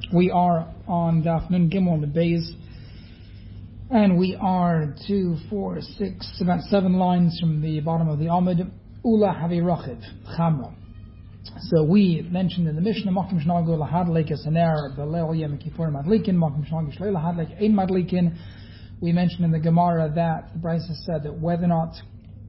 We are on Daf Nun Gimel on the base, and we are 2, 4, 6, about 7 lines from the bottom of the Amud. Ula Havi Rachiv Chamra. So we mentioned in the Mishnah, Makim Shnagu Lahadlik Esaner Belel Yom Kippur Madlikin, Makim Shnagu Shlei Lahadlik Ein Madlikin. We mentioned in the Gemara that the Brisa said that whether or not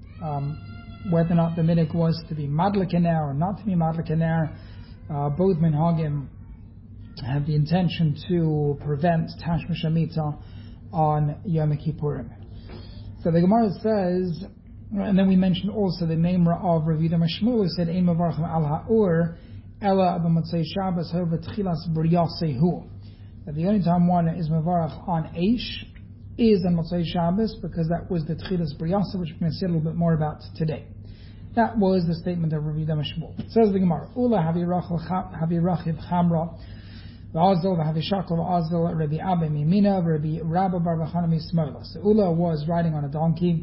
the minhag was to be Madlikaner or not to be Madlikaner, both minhagim have the intention to prevent Tashmish Amita on Yom Kippurim. So the Gemara says, and then we mentioned also the name of Rav Yehuda Mashmul, who said, Ein Mavarchim al ha'ur, ela b'motzei Shabbos ho v'tchilas b'riyasehu. That the only time one is Mavarach on Eish is on Motzei Shabbos, because that was the Tchilas B'riyasa, which we're going to see a little bit more about today. That was the statement of Rav Yehuda Mashmul. Says the Gemara, Ula havi rachiv chamra, v'azil v'havi shakal v'azil Rabbi Abba mimina v'Rabbi Rabba bar Bachana mismoila. So Ula was riding on a donkey,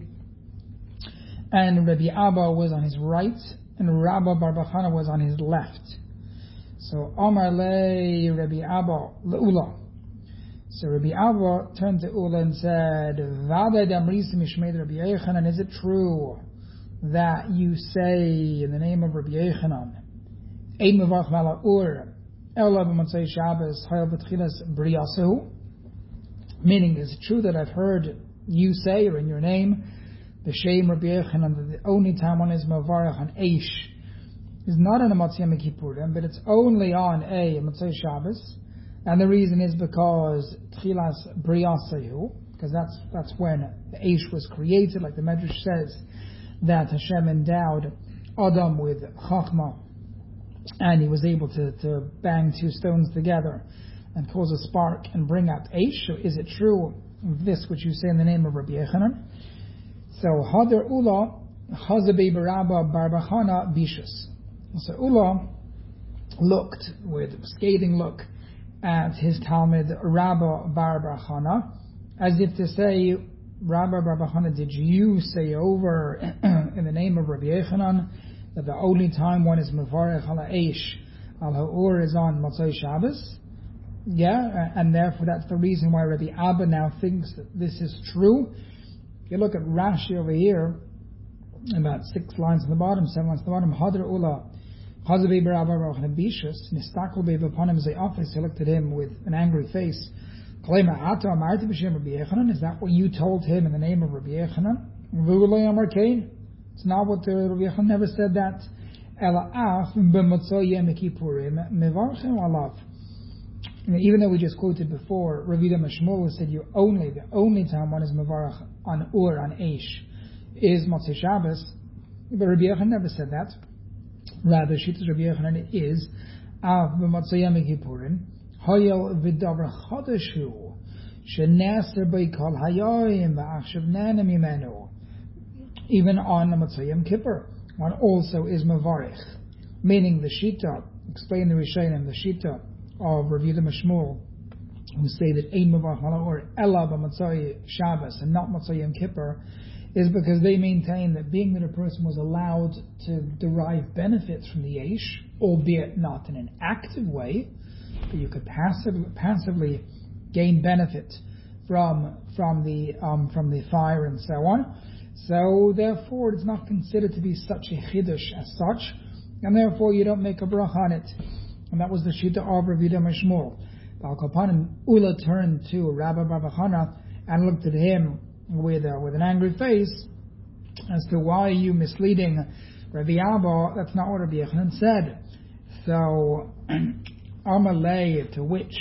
and Rabbi Abba was on his right, and Rabba bar Bachana was on his left. So Amar le Rabbi Abba le'Ula. So Rabbi Abba turned to Ula and said, Vada damrisi mishmeid Rabbi Yochanan, is it true that you say in the name of Rabbi Yochanan, Ein Mavarch Mala Ur, Ela b'motzei Shabbos, Hayal b'tchilas b'riyasehu? Meaning, is it true that I've heard you say, or in your name, the Shem Rabbi Yochanan, that the only time one is Mavarach on Eish is not on a Motzei Yom Kippurim, but it's only on a Motzei Shabbos? And the reason is because Tchilas B'riyasehu, because that's when the Eish was created, like the Medrash says, that Hashem endowed Adam with Chachma, and he was able to bang two stones together and cause a spark and bring out Eish. So is it true, this which you say in the name of Rabbi Yochanan? So Hadar Ula Chazabe Barabba Bar Bachana Bishus. So Ula looked with a scathing look at his Talmud Rabba bar Bachana, as if to say, Rabba bar Bachana, did you say over in the name of Rabbi Yochanan that the only time one is Mevarech ala Eish al ha'ur is on Motzei Shabbos? Yeah, and therefore that's the reason why Rabbi Abba now thinks that this is true. If you look at Rashi over here, about 6 lines on the bottom, 7 lines on the bottom, Hadar Ula Chazabe Barabba Bishus, Nistakal Bebe upon him as a office, he looked at him with an angry face. Is that what you told him in the name of Rabbi Yochanan? It's not what Rabbi Yochanan never said that. Even though we just quoted before, Rav Yehuda Mashmul said the only time one is Mevarach on Ur, on Eish, is Motzei Shabbos. But Rabbi Yochanan never said that. Rather, Shittas Rabbi Yochanan is Av b'Motzei Yom Kippurim Hayel v'Davar Chodeshu Shenaser Beikol Hayoyim V'Achshav Nana Mimenu. Even on Motzei Yom Kippur, one also is Mevarich. Meaning the Shita, explain the Rishonim, the Shita of Rav Yehuda Mashmul, who say that Ein Mevarich Mala or Ela b'Motzei Shabbos and not Motzei Yom Kippur, is because they maintain that being that a person was allowed to derive benefits from the Eish, albeit not in an active way, but you could passively gain benefit from the fire and so on. So therefore, it's not considered to be such a chiddush as such, and therefore you don't make a bracha on it. And that was the shita of Rav Yehuda Mashmul. Balkapanim Ula turned to Rabba bar Bachana and looked at him with an angry face as to why are you misleading Rabbi Abba? That's not what Rabbi Yochanan said. So Amalei, to which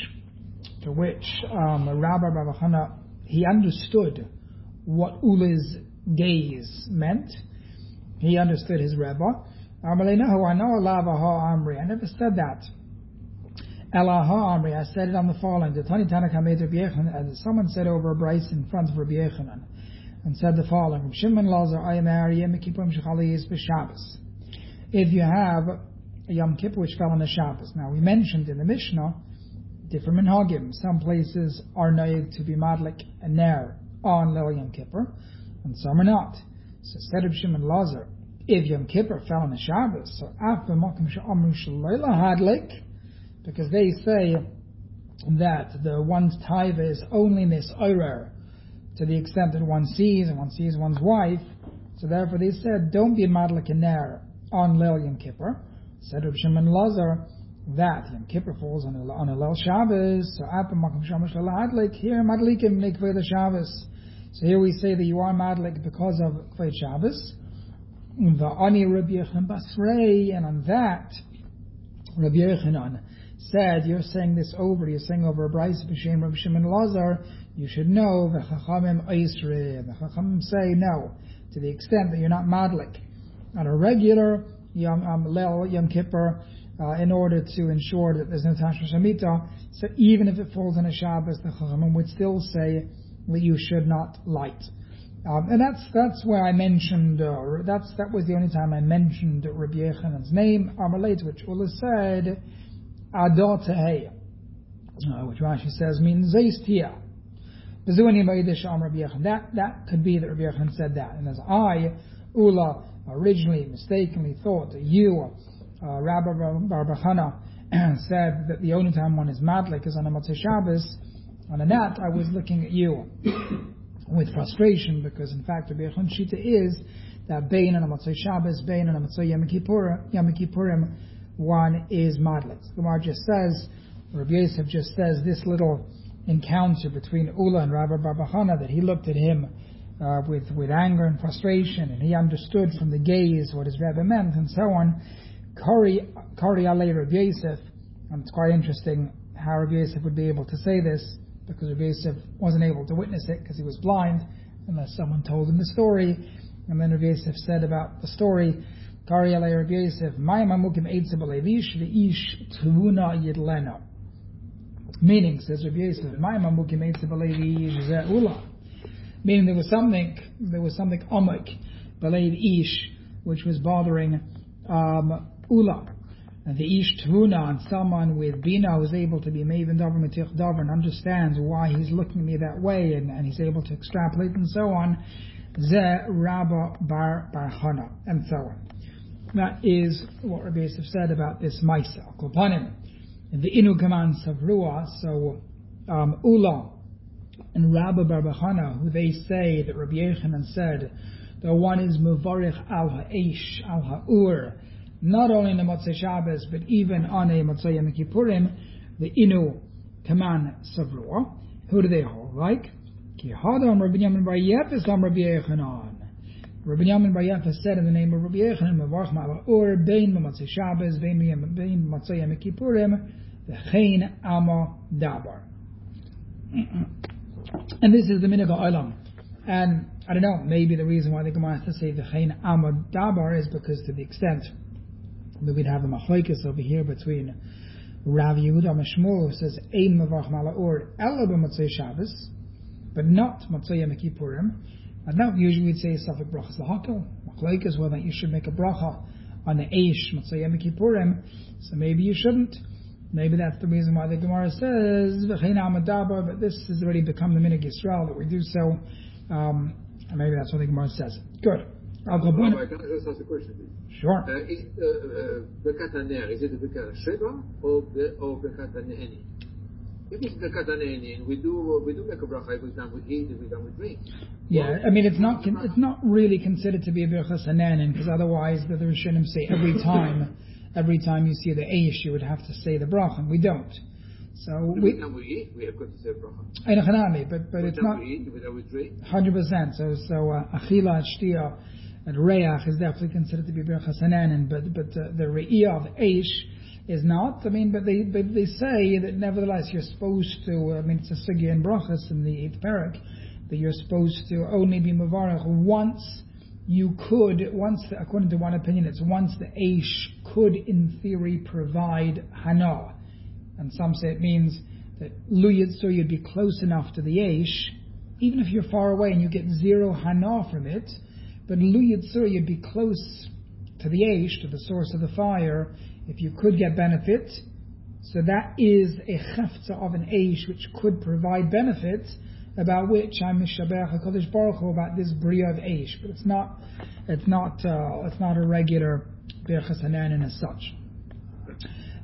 Rabbi bar Bachana, he understood what Ula's gaze meant. He understood his Rebbe. Amalei, no, I know Alava ha Amri. I never said that. Ela ha Amri. I said it on the following: the Tani Tanakh made Rabbi Yochanan, as someone said over a Bryce in front of Rabbi Yochanan, and said the following: Shimon Lazar Ayamari Yom Kippurim Shechali B'Shabbos. If you have a Yom Kippur which fell on the Shabbos. Now we mentioned in the Mishnah different minhagim. Some places are known to be madlik and ner on Lil Yom Kippur, and some are not. So said of Shimon Lazar, if Yom Kippur fell on the Shabbos, so af b'makom she'amru shelo hadlik, because they say that the one's taiva is only nisorer to the extent that one sees one's wife. So therefore they said, don't be madlik a ner on Leil Yom Kippur. Said Reb Shimon Lazar that Yom Kippur falls on a Leil Shabbos. So at the makom shamash l'adlik, here madlikim make the Shabbos. So here we say that you are madlik because of Kved Shabbos. The ani Rabbi Yochanan Basrei, and on that Rabbi Yochanan said, you're saying over a Bryce b'shem Rabbi Shimon Lazar. You should know the Chachamim Eisre. The Chachamim say no, to the extent that you're not madlik on a regular Leil Yom Kippur, in order to ensure that there's no Tashmish Hamita. So even if it falls on a Shabbos, the Chachamim would still say that you should not light. And that's where I mentioned, that was the only time I mentioned Rabbi Yechanan's name, Amaleit, which Ula said, Adot Tehei, which Rashi says means Zeistia. That could be that Rabbi Yochanan said that. And as I, Ula, originally mistakenly thought that you, Rabbi Bar Bachana, said that the only time one is madlik is on a Motzei Shabbos, on a nat, I was looking at you with frustration, because in fact Rabbi Yochanan's shita is that Bein on a Motzei Shabbos, Bein on a Motzei Yom Kippurim, one is madlik. The Gemara just says, Rabbi Yosef just says this little encounter between Ula and Rabbi Bar Bachana, that he looked at him with anger and frustration, and he understood from the gaze what his Rebbe meant, and so on. Kari alei Rabbi Yosef, and it's quite interesting how Rabbi Yosef would be able to say this, because Rabbi Yosef wasn't able to witness it because he was blind, unless someone told him the story. And then Rabbi Yosef said about the story, Kari alei Rabbi Yosef, Mayim amukim eitze b'leivish v'ish tvuna yidlena. Meaning, says Rabbi Yosef, Mayim amukim eitze b'leivish zeh ula. Meaning there was something amik b'leiv ish, which was bothering Ula. And the ish tvuna, and someone with bina who's able to be maven davar metich davar and understands why he's looking at me that way, and he's able to extrapolate and so on. Ze Rabba Bar Chana, and so on. That is what Rabbi Yosef said about this Maisa. Kolpanim, in the Inu Kaman Savrua, so Ula and Rabba Bar Chana, who they say that Rabbi Yochanan said that one is Muvarich al ha'esh al ha'ur, not only in the Motzei Shabbos, but even on a Motzei Yom Kippurim, the Inu Kaman Savrua. Who do they hold? Like Ki Hadam Rabbi Yamin Bar Yefes Am Rabbi Yochanan. Rabbi Yamin Bar Yefes said in the name of Rabbi Yochanan, Mevarch Ma'al Ur Bein Motzei Shabbos Bein Motzei Yom Kippurim V'chein Ama Dabar. And this is the minhag ha'olam. And I don't know, maybe the reason why the Gemara has to say V'chein Ama Dabar is because to the extent that we'd have a machlokes over here between Rav Yehuda and Shmuel, who says Ein Mevarch Ma'al Ur Ela B'Motzei Shabbos, but not Motzei Yom Kippurim. And now usually we'd say Safek Brachas L'Hakel, machlokes whether you should make a bracha on the Eish Motzei Yom Kippurim, so maybe you shouldn't. Maybe that's the reason why the Gemara says V'chein Ama Dabar, but this has already become the minhag Yisrael that we do so. And maybe that's what the Gemara says. Good. I'll go can I just ask a question, please? Sure. Bekat HaNer, is it the Bekat Sheva or Bekat HaNe'eni? If it's Bekat HaNe'eni, and we do make a bracha, if we're done with eat, if we're done with drink. Yeah, I mean, it's not really considered to be a Birchas HaNe'enin, because otherwise the Rishonim say every time you see the Eish, you would have to say the bracha, and we don't. So we eat, we have got to say bracha. I know, but it's not we eat, we drink. 100%. So achila, shtia, and reach is definitely considered to be Birchas HaNe'enin, but the re'iyah of Eish is not. I mean, but they say that nevertheless you're supposed to. I mean, it's a sugya in brachas in the 8th parak that you're supposed to only be mevarach once. According to one opinion, it's once the Eish could, in theory, provide hana. And some say it means that Lu Yitzur, you'd be close enough to the Eish, even if you're far away and you get zero hana from it, but Lu Yitzur, you'd be close to the Eish, to the source of the fire, if you could get benefit. So that is a chefza of an Eish which could provide benefit, about which I'm mishabech HaKadosh Baruch Hu about this bria of Eish, but it's not a regular Birchas HaNe'enin as such.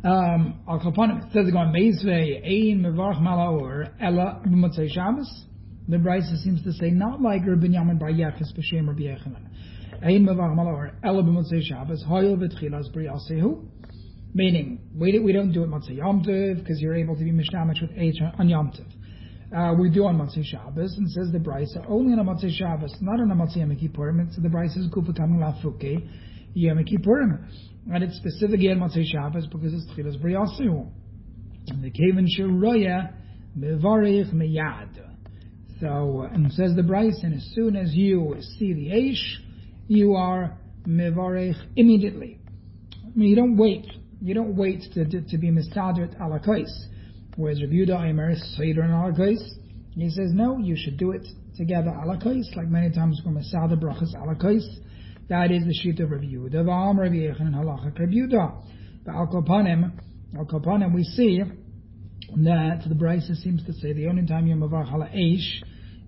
Al Kapanim, it says going Meizvei Ein Mevarch Malaor Ella B'Motzei Shabbos. The Brisa seems to say not like Rabbi Yamin Bar Yechis B'Shem Rabbi Yechanan. Ein Mevarch Malaor Ella B'Motzei Shabbos Hoyel V'Tchilas Briyasehu. Meaning, we don't do it Motzei Yom Tov because you're able to be mishdamaged with H on Yom Tov. We do on Motzei Shabbos, and says the Brisa only on a Motzei Shabbos, not on a Motzei Yom Kippurim. So the Brisa is Kufa Kamim Lafuke Yom Kippurim. And it's specifically on Motzei Shabbos because it's Tchilas Briyasehu. And the Kaven Sheroya Mevarich Meyad. So, and says the Brisa, and as soon as you see the Eish, you are Mevarich immediately. I mean, you don't wait to be Misadrit Alakais. Whereas Rabbi Yehuda Aimer Seder and Alakais, he says no, you should do it together Alakais, like many times we're Misadr Brachas Alakais. That is the sheet of Rabbi Yehuda. V'am Rabbi Yechanan Halachak Rabbi Yehuda. But Al Kapanim, we see that the Brisa seems to say the only time you Mavar Hala Eish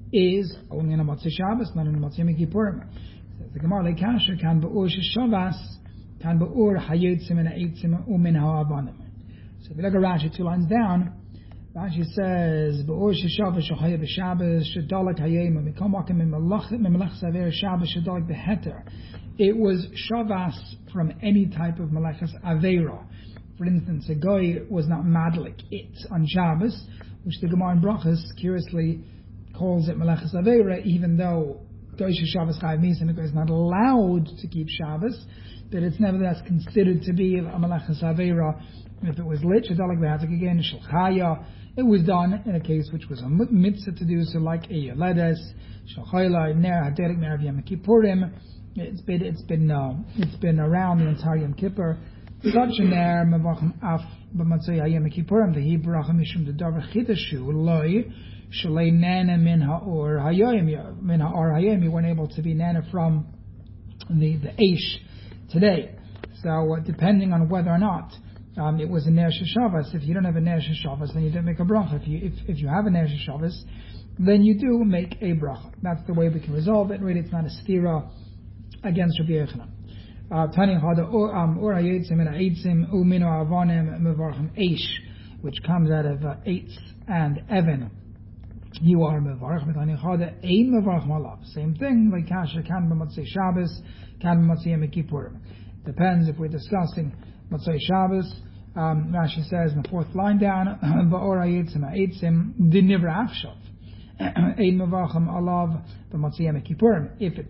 is only on a Motzei Shabbos, not on a Motzei Yom Kippurim. Says the Gemara Leikasher Kan Ba'ur Shavas Kan Ba'ur Hayotzim and Eitzim Umin Ha'avanim. So if you look at Rashi 2 lines down, Rashi says Ba'ur Shavas Shachayah B'Shabbos Shadalak Hayim Mikom Akim Melech Saver Shabbos Shadalak B'Heter. It was Shavas from any type of Melechas Avera. For instance, a guy was not madlik it on Shabbos, which the Gemara in Brachas curiously calls it Melechas Avera, even though Goyish Shabbos Chayav Misa, the guy is not allowed to keep Shabbos, but it's nevertheless considered to be a Melechas Avera if it was lit. Shadalak B'Heter again, Shalchaya. It was done in a case which was a mitzvah to do so, like a Yoledes, Shalchayla, Ner Haderek Ner Yom Kippurim. It's been around the entire Yom Kippur. Such an air mevachim af b'matzei Yom Kippurim v'hi bracha mishum dedavar chidashu loy shalei nana min ha'or hayom. You weren't able to be nana from the Eish today. So depending on whether or not it was a ner sheshavas. If you don't have a ner sheshavas, then you don't make a bracha. If you have a ner sheshavas, then you do make a bracha. That's the way we can resolve it. Really, it's not a stira against Rabbi Yechanan. Tani Hada or Hayetzim and Eitzim Umino Avanim Mevarchim Eish, which comes out of Eitz and Evan. You are Mevarch. Tani Hada Ein Mevarch Malav. Same thing, like Kasha Kan B'Motzei Shabbos, Kan B'Motzei Yom Kippurim. Depends if we're discussing Motzei Shabbos. Rashi says in the fourth line down, Ba'or Hayetzim Eitzim Dinivra Afshav. Ein Mevarchim Alav B'Motzei Yom Kippurim.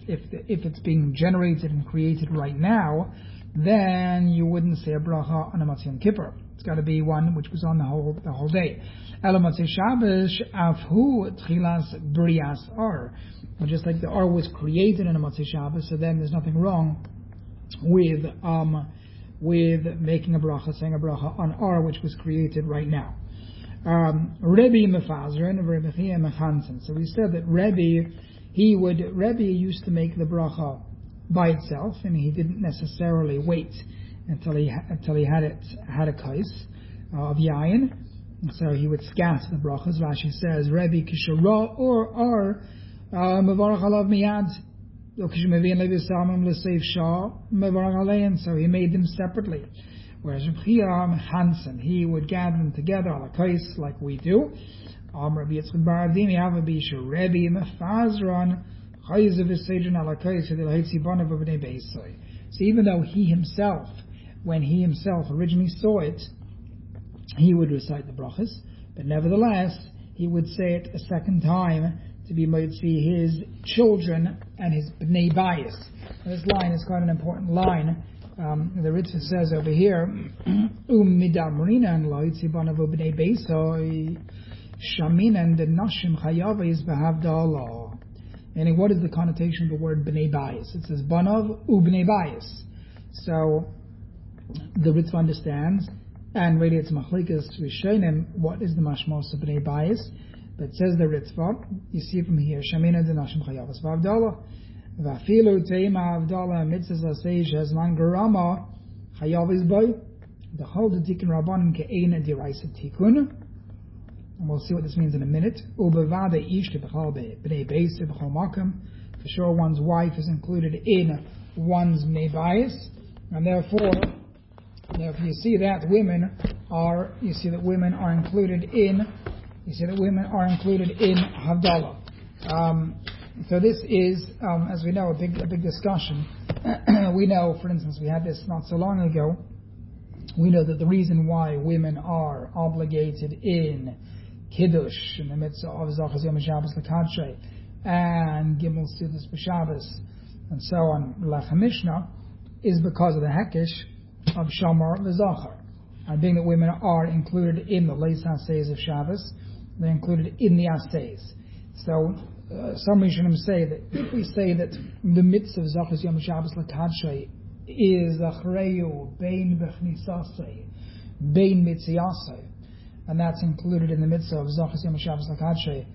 If it's being generated and created right now, then you wouldn't say a bracha on a Motzei Yom Kippur. It's got to be one which was on the whole day. Ela Motzei Shabbos Avhu Tchilas Brias Ar. Just like the Ar was created in a Motzei Shabbos, so then there's nothing wrong with making a bracha, saying a bracha on Ar which was created right now. Rebbe Mefazrin of Rebbe Chia Mechansen. So we said that Rebbe used to make the bracha by itself, and he didn't necessarily wait until he had a kais of yayin. So he would scatter the brachas. Rashi says Rebbe Kishara or Mevarach Alav Miyad. So he made them separately. Whereas Rabbi Chia Hansen, he would gather them together on a kais like we do. Rabbi Yitzchak Bar Avdimi Avabisha Rebbe Mefazron Chayizav V'Seidron ala kais Yedil Haitzi Bonav B'nei Beisai. So even though he himself, when he himself originally saw it, he would recite the brachas, but nevertheless he would say it a second time to be might see his children and his Bnei Bayis. This line is quite an important line. The Ritva says over here, midamrina lo yitzibana v'bnei beisoi shaminan the nashim chayavis b'havdalah. Meaning, what is the connotation of the word bnei bayis? It says banav ubnei bayis. So the Ritva understands, and really it's machlikas rishonim. What is the mashmos of bnei bayis? But it says the Ritva. You see from here, shaminan the nashim chayavis b'havdalah. Vafilu teima avdala mitzvah aseish hazman garama chayav boy the whole tikkun rabbanim ke'ena diraisa tikkun. And we'll see what this means in a minute. Ubevada ish tebechal b'nei beis tebechal makam. For sure, one's wife is included in one's bnei bayis, and therefore If you see that women are included in Havdalah. So this is, as we know, a big discussion. We know, for instance, we had this not so long ago. We know that the reason why women are obligated in Kiddush in the midst of Zachas Yom Shabbos L'Kadshay and Gimel Sudas B'Shabbos and so on, Lechem Mishnah, is because of the Hekesh of Shamar L'Zachar. And being that women are included in the Leis Haseis of Shabbos, they're included in the Haseis. So some Rishonim say that if we say that the midst of Zachas Yom Shabbos L'Kadshay is Achreyu Bein B'Chnisasei Bein Mitziasei, and that's included in the mitzvah of Zachas Yom Shabbos L'Kadshay,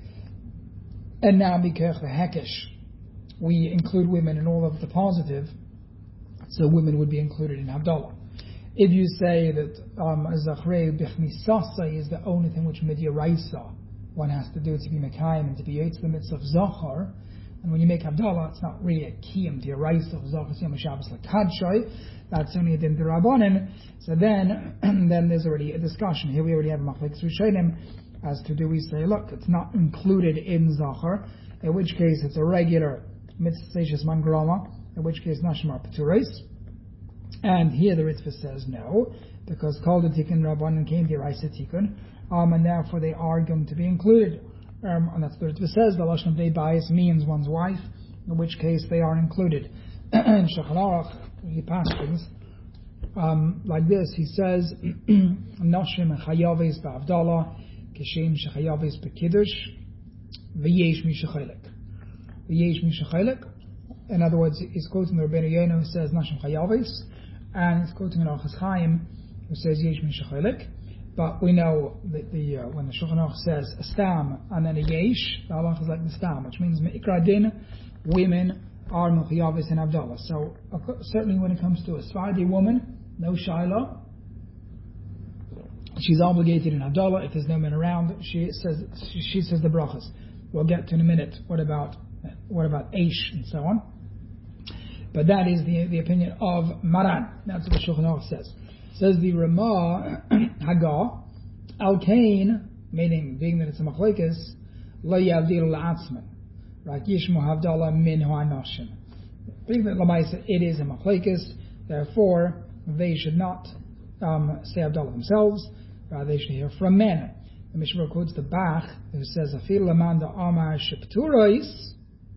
and now Mikach the Hekesh, we include women in all of the positive, so women would be included in Havdalah. If you say that Zachrei B'Chnisasei is the only thing which Midyaраisa one has to do to be Mekayim and to be Yetz the mitzvah of Zachar, and when you make Havdalah, it's not really a Kiyam D'Yaraisa of Zachas Yom Shabbos L'Kadshay, that's only a Din D'Rabbanan. So then there's already a discussion. Here we already have Machlekes Rishonim as to do we say, look, it's not included in Zachar, in which case it's a regular Mitzvah Seishes Man Grama, in which case Nashim are Peturos. And here the Ritva says no, because Kol the Tikkun Rabbanan came D'Yaraisa Tikkun, and therefore they are going to be included. And that's what Ritva says. The Lashon of Dei Bayis means one's wife, in which case they are included. In Shulchan Aruch, he passed things like this. He says, "Nashim chayaves ba'avdala, kishem shechayaves b'kiddush, v'yesh mi shechelek." V'yesh mi shechelek. In other words, he's quoting the Rabbeinu Yonah who says Nashim chayaves, and he's quoting an Orchos Chaim who says Yesh mi shechelek. But we know that when the Shulchan Aruch says a stam and then a yesh, the halach is like the stam, which means me'ikra din, women are mechuyaves in Havdalah. So certainly when it comes to a Sephardi woman, no shaila, she's obligated in Havdalah. If there's no men around, she says the brachas. We'll get to in a minute. What about Eish and so on? But that is the opinion of Maran. That's what the Shulchan Aruch says. Says the Ramah Haggah, Al Kain, meaning being that it's a machlekes, Lo Yavdil La'atzman, Rak Yishmu Havdalah Min Ha'anashim. Being that Lamaisa it is a machlekes, therefore they should not say Havdalah themselves, rather they should hear from men. The Mishnah quotes the Bach, who says, Afil Lamanda Amar Shepturois,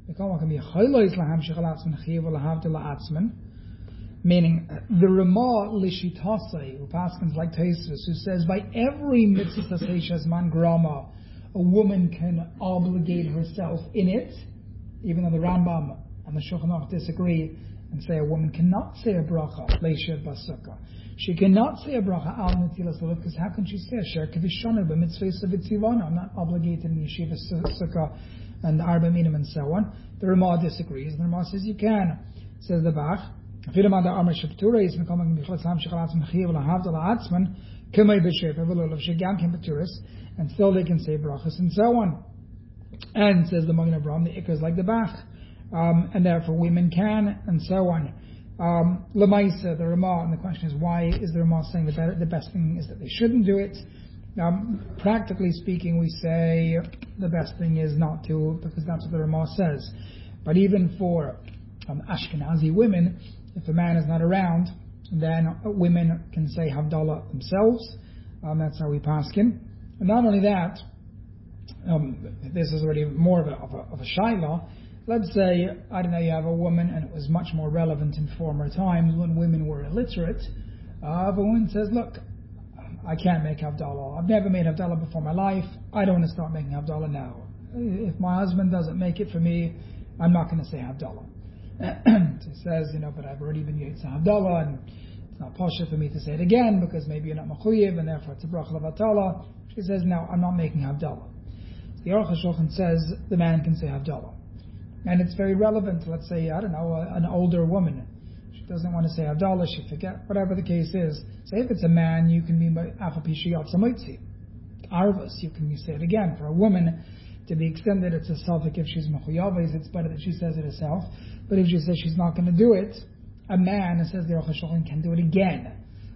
meaning the Ramah Lishitasei, who paskins like Taisus, who says by every mitzvah seishes man grama, a woman can obligate herself in it, even though the Rambam and the Shulchan Aruch disagree and say a woman cannot say a bracha leishev basukah. She cannot say a bracha al netilas lulav, because how can she say a sher kivishanu b'mitzvah savitzivana? I'm not obligated in yeshiva sukkah and the Arba Minim and so on. The Ramah disagrees. The Ramah says you can. Says the Bach, and still they can say brachas and so on. And says the Magen Avraham, the Ikar is like the Bach, and therefore women can, and so on. Lemaisa, the Ramah, and the question is, why is the Ramah saying the best thing is that they shouldn't do it? Practically speaking, we say the best thing is not to, because that's what the Ramah says. But even for Ashkenazi women, if a man is not around, then women can say Havdalah themselves. That's how we paskin. And not only that, this is already more of a shayla. Let's say, I don't know, you have a woman, and it was much more relevant in former times when women were illiterate. If a woman says, look, I can't make Havdalah. I've never made Havdalah before in my life. I don't want to start making Havdalah now. If my husband doesn't make it for me, I'm not going to say Havdalah. She says, but I've already been Yetz Havdalah, and it's not posher for me to say it again, because maybe you're not Mechuyev, and therefore it's a bracha levatala. She says, no, I'm not making Havdalah. The Aruch HaShulchan says the man can say Havdalah. And it's very relevant. Let's say, I don't know, an older woman. She doesn't want to say Havdalah, she forget, whatever the case is. Say if it's a man, you can be Afapisha Yatzamoitzi. Arvus, you can say it again. For a woman, to the extent that it's a suffix, if she's Mechuyaves, it's better that she says it herself. But if she says she's not going to do it, a man, it says the Aruch HaShulchan, can do it again.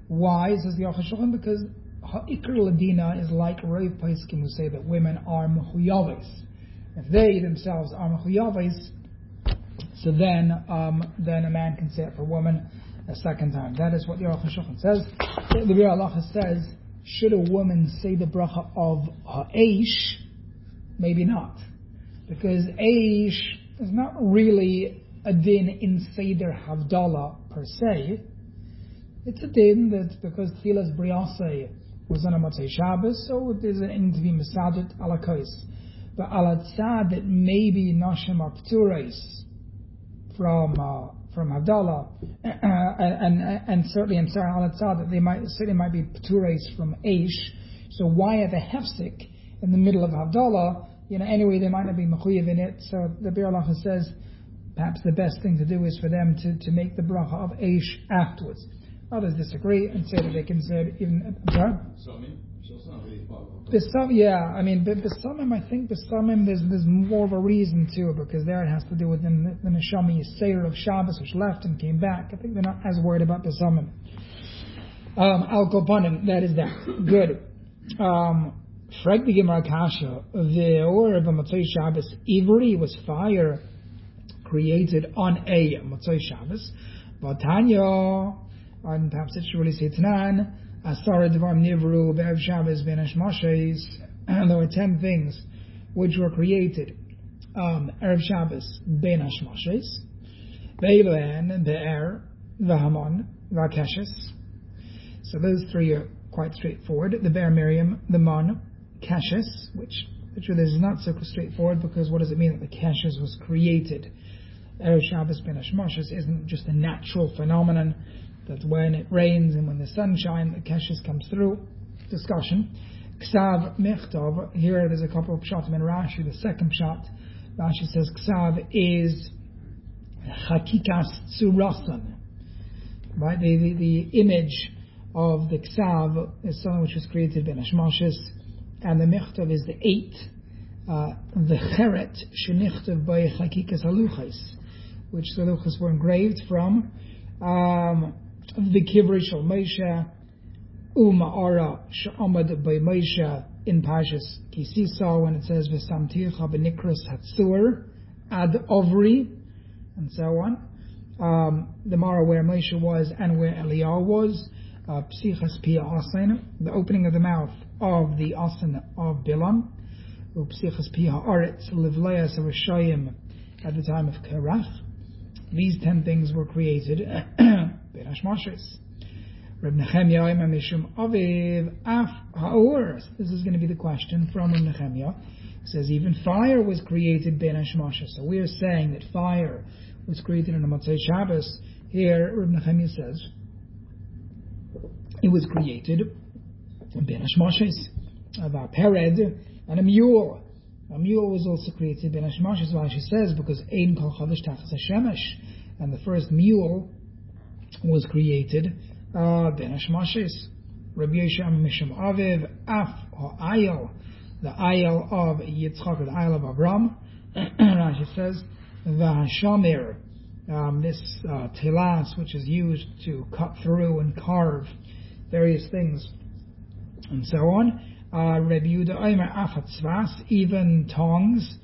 Why, says the Aruch HaShulchan? Because Ha'ikr Ladina is like Rav Paiskim, who say that women are mechuyaves. If they themselves are mechuyaves, so then a man can say it for a woman a second time. That is what the Aruch HaShulchan says. The Biur Halacha says, should a woman say the bracha of ha'esh? Maybe not. Because eish is not really a din in Seder Havdalah per se. It's a din that because Tfilas Briaseh was on a Motzei Shabbos, so it is an in to be Mesadet ala Kais. But ala tzad that maybe Nashim are Pturais from Havdalah, and certainly in Sarah ala tzad that they might be Pturais from Eish. So why have a hefsek in the middle of Havdalah? Anyway, they might not be mechuyev in it. So the Biur Halacha says perhaps the best thing to do is for them to make the bracha of Eish afterwards. Others disagree and say that they can say it even. Besamim, I think Besamim, there's more of a reason to it, because there it has to do with the Neshama Yisrael of Shabbos, which left and came back. I think they're not as worried about Besamim. Al Kopanim, that is that. Good. Frag the Gemara Kasha, the or of Motzei Shabbos, Ivri was fire created on a Motzei Shabbos, but Tanya, and perhaps it should really say Tanan, Asara Devar Nivru, Be'ev Shabbos, Ben Hashmoshes, and there were 10 things which were created, Erev Shabbos, Ben Hashmoshes, Be'elohen, Be'er, V'hamon, V'akeshes. So those 3 are quite straightforward. The Be'er Miriam, the Mon, Keshes, which the truth is not so straightforward, because what does it mean that the Keshes was created? Erev Shabbos Ben Hashmoshes isn't just a natural phenomenon that when it rains and when the sun shines, the Keshes comes through. Discussion. Ksav Mechtav, here there's a couple of pshatim in Rashi. The second pshat, Rashi says Ksav is Chakikas Tzurasan. Right? The image of the Ksav is something which was created Ben Hashmoshes, and the Mechtav is the 8, the Cheret Shenichtav by Chakikas Haluchas, which the Luchas were engraved from the Kivrei Shel Moshe U'Ma'ara She'amad by Moshe in Parshas Kisisa, when it says V'samticha b'nikras Hatzur ad Ovri, and so on. The Mara where Moshe was and where Eliyahu was, Psichas Pia Asen, the opening of the mouth of the Asen of Bilam, Psichas Pia Aretz Livleas Rishayim at the time of Kerach. These 10 things were created Ben Hashmoshes. Reb Nechemia Ima Mishum Aviv Af Ha'or. This is going to be the question from Reb Nechemia. It says even fire was created Ben Hashmoshes. So we are saying that fire was created on the Motzei Shabbos. Here Reb Nechemia says it was created Ben Hashmoshes. About Pered and a mule. A mule was also created Ben Hashmoshes, why she says, because Ein Kol Chadash Tachas HaShemesh, and the first mule was created Ben Hashmoshes. Rabbi Yeshua Mishum Aviv Af Ha'ayel, the Ayel of Yitzchak, the Ayel of Avram. Rashi says V'Hashamir, this telas which is used to cut through and carve various things and so on. Rabbi Yehuda Omer Afat Tzvas, even tongs,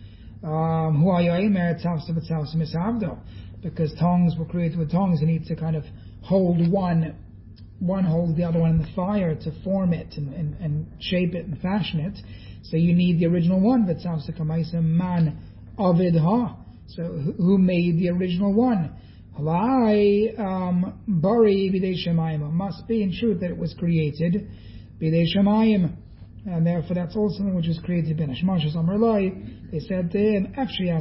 because tongs were created with tongs. You need to kind of hold one holds the other one in the fire to form it and shape it and fashion it. So you need the original one. Man Avid. So who made the original one? Bari Bidei Shemayim. Must be in truth that it was created Bidei Shemayim. And therefore that's also something which was created Ben Hashmoshes Amar Lai. They said to him,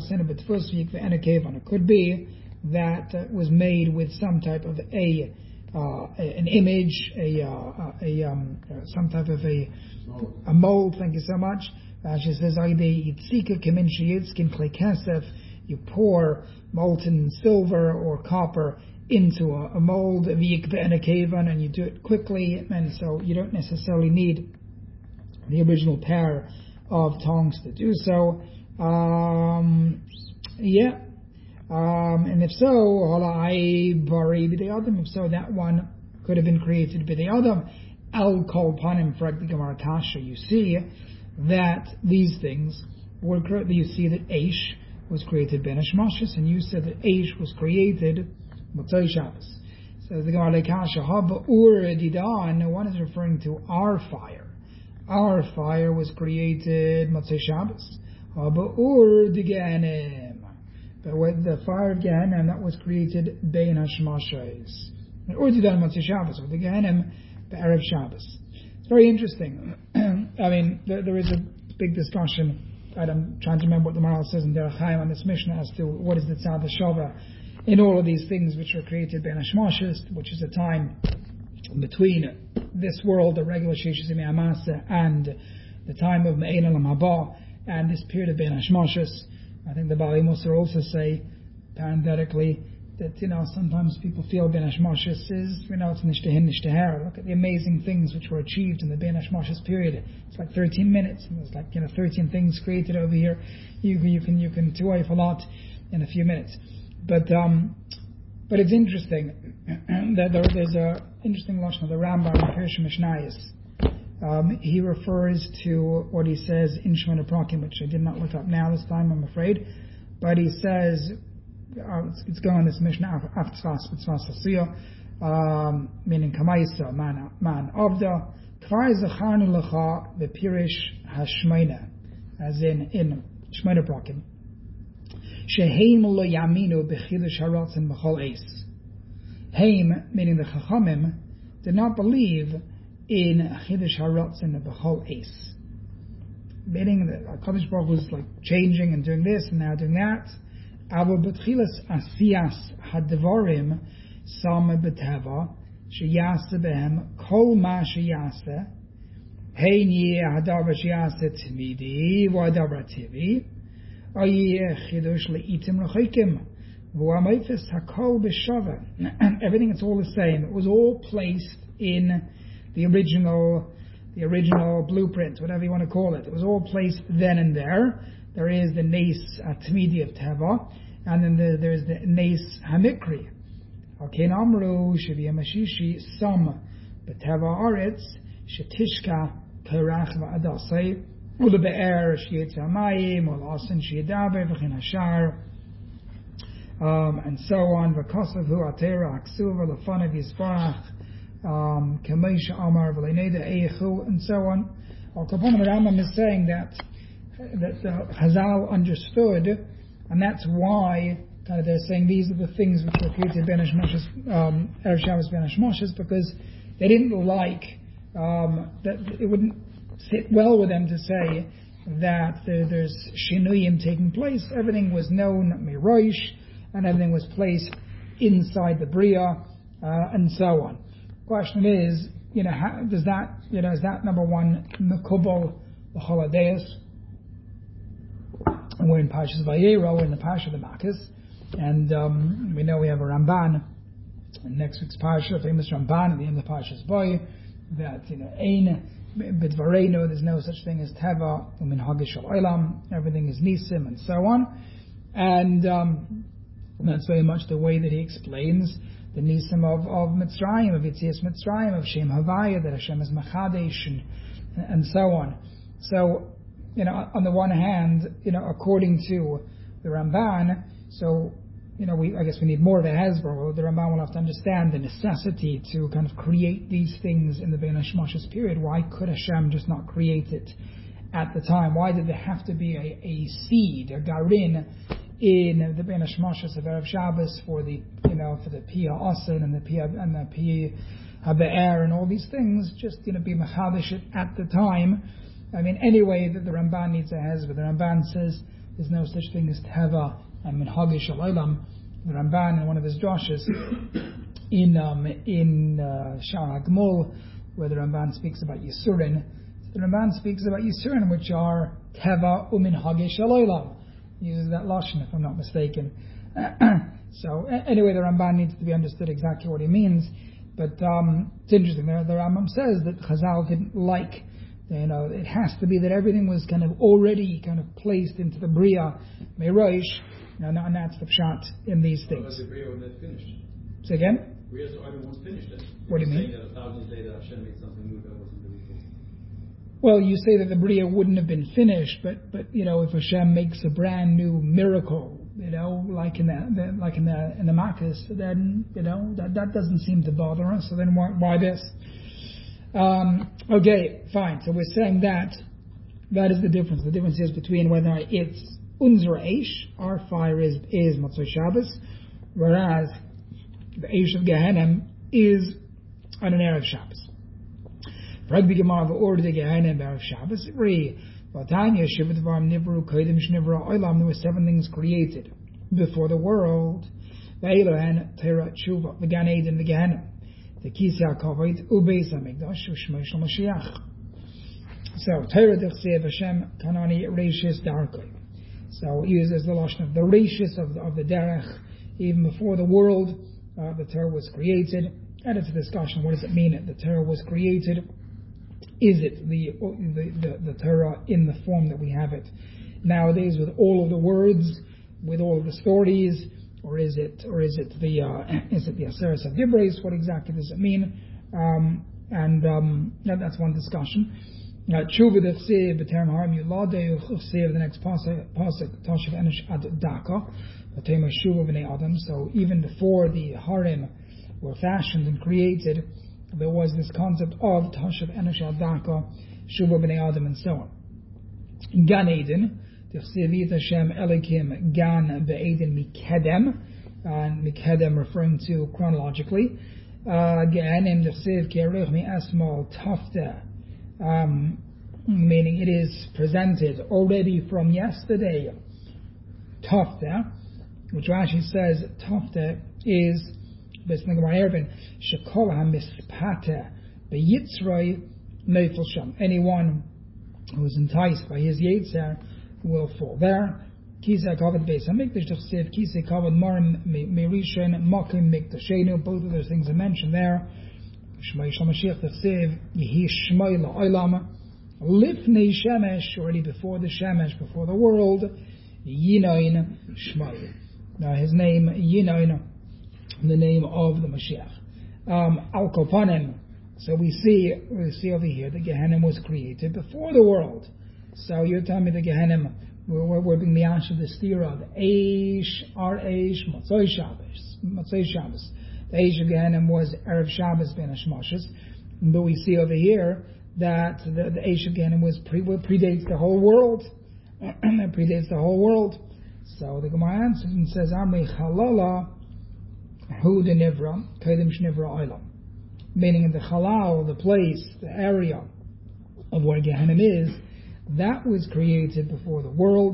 it could be that was made with some type of an image, some type of a mold. Thank you so much. She says, you pour molten silver or copper into a mold, and you do it quickly, and so you don't necessarily need the original pair of tongs to do so. And if so, that one could have been created by the Adam. Al Kol Panim Frag the Gemara Kasha. You see that these things were created. You see that Eish was created Ben Hashmashis, and you said that Eish was created Motzei Shabbos. So the Gemara Kasha Haba Ur Didan. One is referring to our fire. Our fire was created Motzei Shabbos. Haba Ur Diganim. But with the fire of Gehenna, that was created Ben Hashmashis. Or Didan Motzei Shabbos, with the Gehenna Erev Shabbos. It's very interesting. I mean, there is a big discussion, and I'm trying to remember what the Maharal says in Derech Chaim on this Mishnah as to what is the Tzad Shava in all of these things which were created Ben Hashmashis, which is a time between this world, the regular Sheshis Yemei Hamasa, and the time of Me'ein Olam Haba, and this period of Ben Hashmashis. I think the Bali Musar also say, parenthetically, that, sometimes people feel Ben Hashmashis is, it's Nishtehin Nishteher. Look at the amazing things which were achieved in the Ben Hashmashis period. It's like 13 minutes, and there's like, 13 things created over here. You can do a lot in a few minutes. But it's interesting that there's a interesting lashon of the Rambam in Pirush Mishnayos. He refers to what he says in Shemona Prakim, which I did not look up now this time, I'm afraid. But he says, it's going on this Mishnah, meaning Kamaisa, man Avda, Kvar Zacharnu Lecha, the Pirush Hashmeina, as in Shemona Prakim. Sheheim lo yaminu b'chidush haratzin b'chol eis. Heim, meaning the Chachamim, did not believe in chidush haratzin b'chol eis. Meaning that HaKadosh Baruch Hu was like changing and doing this and now doing that. Avo b'tchilas asiyas hadvarim sam b'teva sheyase behem kol ma sheyase hein yeh hadavar sheyase tmidi v'hadavar tivi. Everything, it's all the same. It was all placed in the original blueprint, whatever you want to call it. It was all placed then and there. There is the Nes Atmidi of Teva, and then there's the Nes Hamikri. Hakein Amru Shavia Mashishi Sam B'Teva Aretz Shetishka Kerach V'Adasei Ulebe'er Shietz Hamayim Ulasin Shiedaber V'Chin Hashar, and so on. V'Kosav Hu Atera Aksuva Lefanav Yisbarach Kamesha Amar V'Leineda Eichu, and so on. Al Kaponim Rambam is saying that the Chazal understood, and that's why kind of they're saying these are the things which were created Ben Hashmashis, Erev Shabbos Ben Hashmashis, because they didn't like that it wouldn't sit well with them to say that there's shinuyim taking place. Everything was known mirosh, and everything was placed inside the bria, and so on. Question is, how does that, is that number one mekubal b'choladeus? And we're in Parshas Vayera, we're in the Parsha of the Makkos, and we know we have a Ramban in next week's Parsha, famous Ramban at the end of Parshas Boy, that ein b'dvareinu, there's no such thing as teva u'minhag shel olam, everything is nisim, and so on, and that's very much the way that he explains the nisim of Mitzrayim, of Yitzias Mitzrayim, of Shem Havaya, that Hashem is Machadesh, and so on. So, on the one hand, according to the Ramban, so, I guess we need more of a Hezbollah. The Ramban will have to understand the necessity to kind of create these things in the Ben Hashmashis period. Why could Hashem just not create it at the time? Why did there have to be a seed, a garin, in the Ben Hashmashis of Erev Shabbos for the Pia Asin and the Pia Habe'er and all these things, just, be Machadish at the time. I mean, anyway, the Ramban needs a hezbollah. The Ramban says there's no such thing as Teva and Minhag shel olam. The Ramban, in one of his droshes, in Sha'ar HaGmul, where the Ramban speaks about Yisurin, the Ramban speaks about Yisurin, which are Teva u'Minhag shel olam. He uses that lashon, if I'm not mistaken. So, anyway, the Ramban needs to be understood exactly what he means. But it's interesting. The Rambam says that Chazal didn't like, it has to be that everything was kind of already kind of placed into the Bria Meirosh, and that's the pshat in these things. What about the Bria when it's finished? Say again? We also everyone's finished it. What do you mean? Saying that 1,000 years later Hashem made something new that wasn't really cool. Well, you say that the Bria wouldn't have been finished, but if Hashem makes a brand new miracle, like in the Makkos, then that doesn't seem to bother us. So then why this? Okay, fine. So we're saying that is the difference. The difference is between whether it's Unzer Eish, our fire is Motzei Shabbos, whereas the Eish of Gehenim is on an Erev Shabbos. Rugby Gemara ordered the Gehenim Erev Shabbos. Vatanya Shivat Varm Nivru Kodim Shnivra Olam. There were 7 things created before the world. Ve'elohen Torah Tshuva, the Gan Eden, the Gehenim, the Kisei HaKavod, Ubeis HaMikdash, U'Shmei Shel Mashiach. So Torah D'chsev Hashem Kanani Reishis Darkei. So he uses the lashon of the Reishis of the Derech, even before the world, the Torah was created. And it's a discussion: what does it mean that the Torah was created? Is it the Torah in the form that we have it nowadays, with all of the words, with all of the stories, or is it the Aseres HaDibros? What exactly does it mean? That's one discussion. Tshuva d'chsev b'terem harim yuladei uchsev, the next pasuk tashav enosh ad daka b'terem shuva b'nei adam. So even before the harim were fashioned and created, there was this concept of tashav enosh ad daka, shuva b'nei adam, and so on. Gan Eden d'chsev yit Hashem Elokim gan be'eden mikedem, and mikedem referring to chronologically. Gehenim d'chsev ke'eruch mi'asmal tafta. Meaning it is presented already from yesterday. Tafta, which Rashi says Tafta is Shekol HaMispata Beyitzroi Neifel Sham. Anyone who is enticed by his Yetzer will fall there. Kisei Kavod Beis HaMikdash D'chsev Kisei Kavod Marim Merishon Makim Mikdashenu. Both of those things are mentioned there. Shmei Shel Mashiach D'chsev Yehi Shmei La'olam Lifnei Shemesh, already before the Shemesh, before the world. Yinoin Shmei. Now his name Yinoin, the name of the Mashiach. Al Kopanim. So we see over here that Gehenim was created before the world. So you're telling me the Gehenim we're being the ash of the stira, the Eish, our Eish, Motzei Shabbos. The Eish of Gehenim was Erev Shabbos Ben Hashmashas, but we see over here that the Eish of Gehenim predates the whole world. It predates the whole world. So the Gemara answers and says, Amri Chalala Hu de Nivra Kodim Shnivra Olam. Meaning in the Chalal, the place, the area of where Gehenim is, that was created before the world.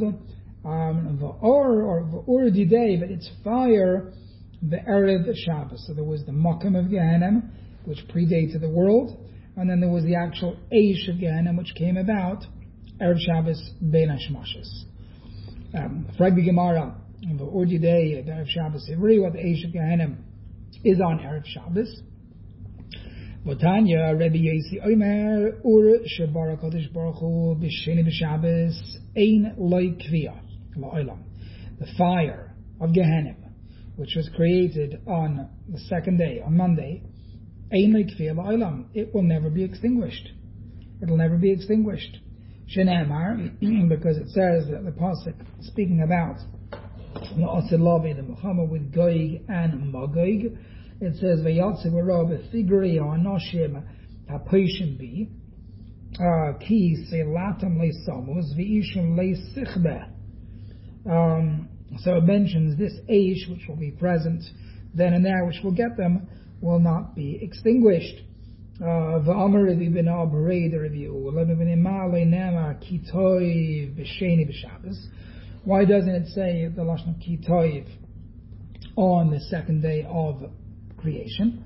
V'or Didei, but it's fire, the Erev Shabbos. So there was the Makom of Gehenim, which predated the world, and then there was the actual Eish of Gehenim, which came about Erev Shabbos Ben Hashmashas. Frag Gemara, V'or Didei, the Erev Shabbos Ivri, what the Eish of Gehenim is on Erev Shabbos. Botanya Rebbe Yesi Omer Ur Shebar Kodesh Baruch Hu B'Sheni B'Shabbos Ein Loi Kviya La'olam. The fire of Gehenim, which was created on the second day, on Monday, Ein Loi Kviya La'olam. It will never be extinguished. It will never be extinguished. Shenemar, because it says that the pasuk speaking about the Asilavi, the Muhammad with Goig and Magog. It says Vayatze V'Rab Figuri Anoshim Hapoishim Bi Ki Selatam Le Samus V'Ishim Le Sichbe. So it mentions this Eish which will be present then and there, which will get them, will not be extinguished. V'Amar Revi Ben Abrei the review Levi Ben Imale Nema Kitoy B'Sheni B'Shabbos. Why doesn't it say the lashon of Kitoy on the second day of creation?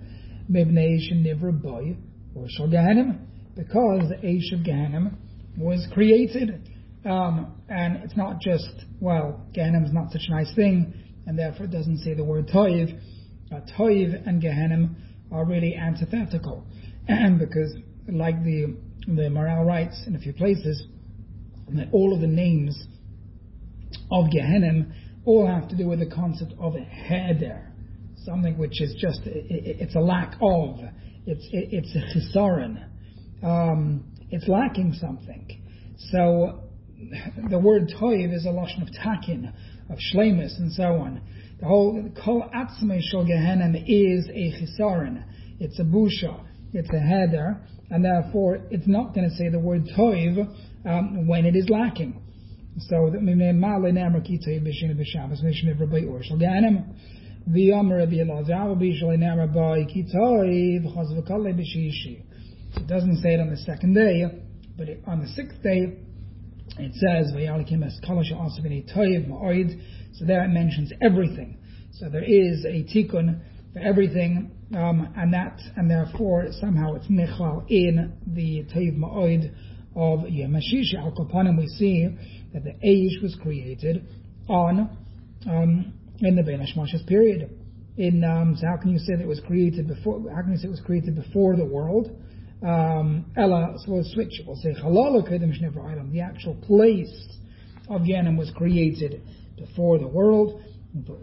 Or Gehenim, because the Eish of Gehenim was created, and it's not just, Gehenim is not such a nice thing, and therefore it doesn't say the word Toiv. Toiv and Gehenim are really antithetical, and because, like the Maral writes in a few places, that all of the names of Gehenim all have to do with the concept of Heder. something which is just, it's a lack of, it's a chisaron, it's lacking something. So the word toiv is a lashon of takin, of shleimus, and so on. The whole kol atzmei shel Gehenim is a chisaron. It's a busha. It's a header, and therefore it's not going to say the word toiv when it is lacking. So that we may ma'ale ne'amar ki toiv b'shina b'shabbos mishnev rabbi or shel Gehenim v'yomer Rabbi Elazar b'shel ne'amar bai ki toiv chaz v'kalei b'shishi. It doesn't say it on the second day, but on the sixth day it says v'yalikim es kalash asavini toiv ma'oid. So there it mentions everything. So there is a tikkun for everything, and therefore somehow it's nichal in the toiv ma'oid of Yom HaShishi. Al Kapanim, we see that the Eish was created on in the Ben Hashmashas period. So how can you say that it was created before? How can you say it was created before the world? Ella, so we'll switch. We'll say Halala Kedem Shnevra Ilam. The actual place of Gehenim was created before the world. And the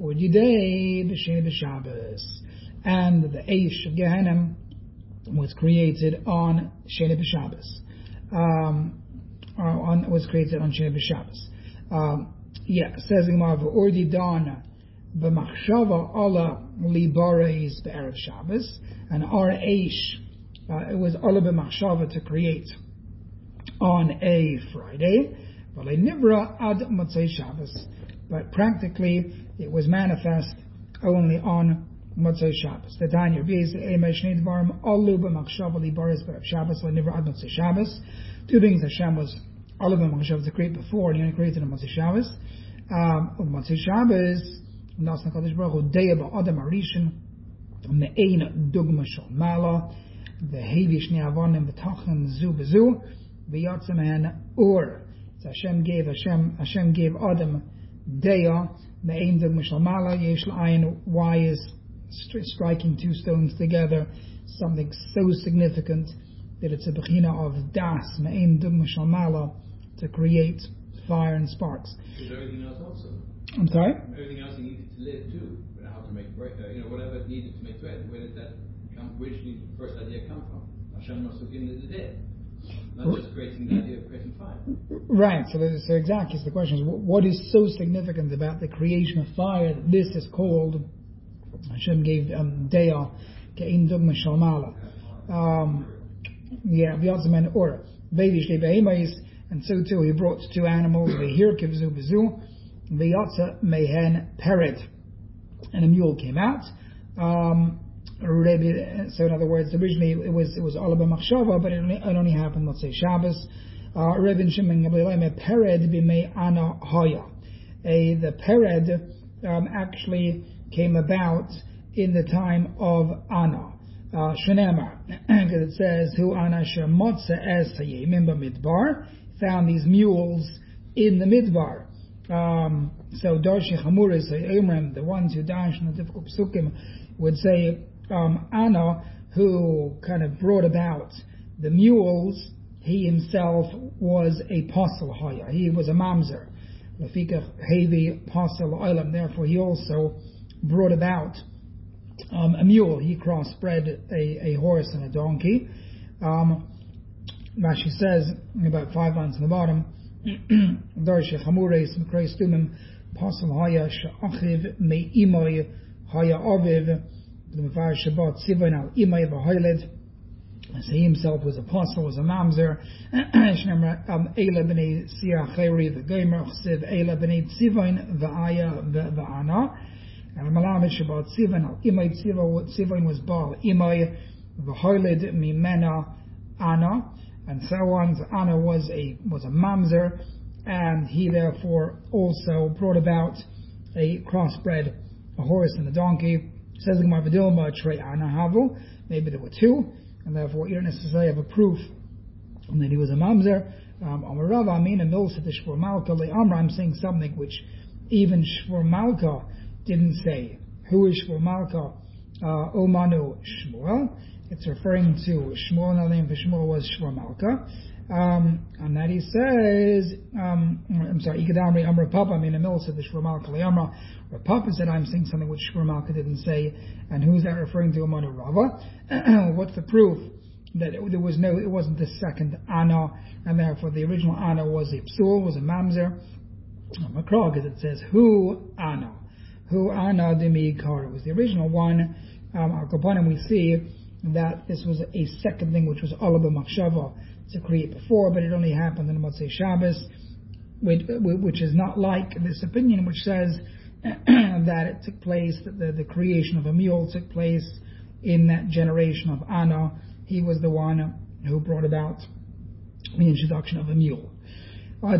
Eish of Gehenim was created on Sheni B'Shabbos. Was created on Sheni B'Shabbos. Says Gemara, V'ordi Dana b'machshava ala libareis be'erev Shabbos, and our Eish, it was ala b'machshava to create on a Friday, v'le nivra ad Motzei Shabbos, but practically it was manifest only on Motzei Shabbos. The Tanya Beis Eimesh Nidvarim Alu b'machshava libareis be'erev Shabbos v'le nivra ad Motzei Shabbos. Two things Hashem was ala b'machshava to create before, and he only created on Motzei Shabbos. Motzei Shabbos, Nas Nakadosh Baruch Hu Deya ba'Adam Arishin Me'ein Dugma Shal Mala V'Hevi Shnei Avanim V'Tachan Zu B'Zu V'Yatzem Hen Ur. So Hashem gave Adam Deya Me'ein Dugma Shal Mala Yesh L'Ayin. Why is striking two stones together something so significant that it's a bechina of Das Me'ein Dugma Shal Mala, to create fire and sparks? Is everything else also? I'm sorry? Everything else he needed to live too. How to make bread, whatever it needed to make bread. Where did that come? Where did the first idea come from? Hashem must have given it the dead, not just creating the idea of creating fire. Right. So exactly. So the question is, what is so significant about the creation of fire? This is called Hashem gave Deya Ke'in Dugma Shal Mala. V'Yatzamen Ur Veivish Le'Behemayis. And so too, he brought two animals, V'Hirkiv Zu B'Zu, V'Yatza Mehen Pered, and a mule came out. So in other words, originally it was Ala B'Machshava, but it only happened, let's say, Shabbos. Rebin Shimon Gabrieleme Pered B'Mei Ana Haya. The Pered actually came about in the time of Ana. Shenemar, because it says, Hu Ana Shemotza Es Hayemim B'Midbar, found these mules in the Midbar. So Darshi Chamuris, the ones who dash in the difficult psukim, would say Ana, who kind of brought about the mules, he himself was a pasal haya. He was a mamzer. Lafika hevi pasal olam. Therefore, he also brought about a mule. He crossbred a horse and a donkey. Rashi says about 5 lines on the bottom. Darsha Chamureis Mekreis Tumim Pasal Haya Sha'achiv Me Imay Haya Aviv the Mevar Shabbat Sivan Al Imay V'Hayled. So he himself was a pasal, was a mamzer. Eila B'nei Siyah Chayri V'Geimer Chsiv Eila B'nei Tzivain V'Aya V'Ana. And Malamed Shabbat Sivan Al Imay Tzivain was Baal Imay V'Hayled Mimena Ana. And so on. So Ana was a mamzer, and he therefore also brought about a crossbred, a horse and a donkey. Says the Gemara V'Dilma Trei Ana Havu. Maybe there were two, and therefore you don't necessarily have a proof that he was a mamzer. Amarava Amina Milsa the Shvur Malka Le'amra. I'm saying something which even Shvur Malka didn't say. Who is Shvur Malka? Omanu Shmuel. It's referring to Shmuel, and the name for Shmuel was Shvur Malka. And that he says, I'm sorry, Ikadamri Amra Papa, I mean, Emil said the Shlomal Kali Amra, or Papa said, I'm saying something which Shlomal didn't say, and who's that referring to? Amar Rava. What's the proof that it wasn't the second Ana, and therefore the original Ana was a Psul, was a Mamzer? Makra, because it says, Who Ana de Mikar. It was the original one. Al-Kapanim, we see that this was a second thing which was Ola b'Machshava to create before, but it only happened on Motzei Shabbos, which is not like this opinion which says that it took place, that the creation of a mule took place in that generation of Ana. He was the one who brought about the introduction of a mule. The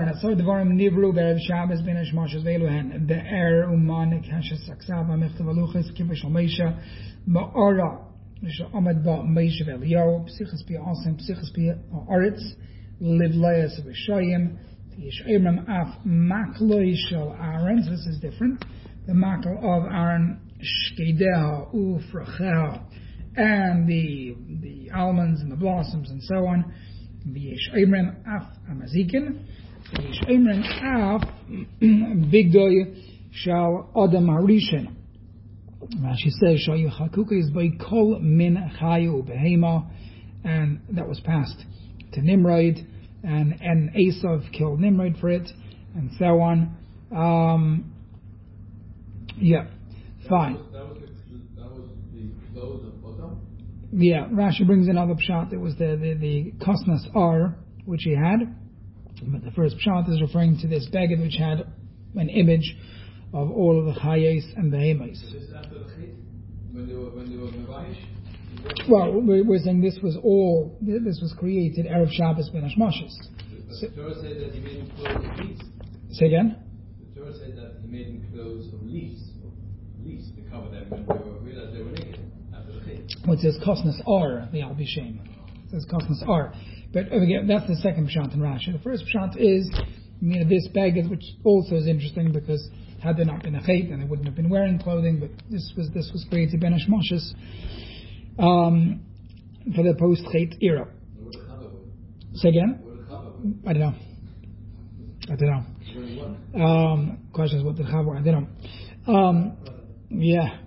שעומד בה מיישה ואליהו, פסיכס פי עושים, פסיכס פי הארץ, לבלייס ושיים, יש אמרם אף מקלוי של Aaron, so this is different, the makal of Aaron, shkedeha, ufracheha, and the almonds and the blossoms and so on, ויש אמרם אף המזיקים, ויש אמרם אף בגדוי של אדם הראשון. She says, "Shayu Hakuka is by Kol Min Chayu Behema," and that was passed to Nimrod, and Esav killed Nimrod for it, and so on. Yeah, fine. That was the clothes of Adam. Yeah, Rashi brings another pshat. It was the Kosnas Ar which he had, but the first pshat is referring to this beged which had an image of all of the Chayes and the Behemoths. So this is after the Chit? When they were Mevayish? Well, we're saying this was created Erev Shabbos ben Hashmoshes. The Torah said that he made him clothes of leaves. Say again? The Torah said that he made him clothes of leaves to cover them when they realized they were naked after the Chit. Well, it says Kosnas Ar, the Al Bishem. It says Kosnas Ar. But again, that's the second pshat in Rashi. The first pshat is, this beged, which also is interesting because had there not been a chait, then they wouldn't have been wearing clothing. But this was created ben Hashmoshes for the post chait era. Say again? I don't know. Question is what the Chava? I don't know. Yeah.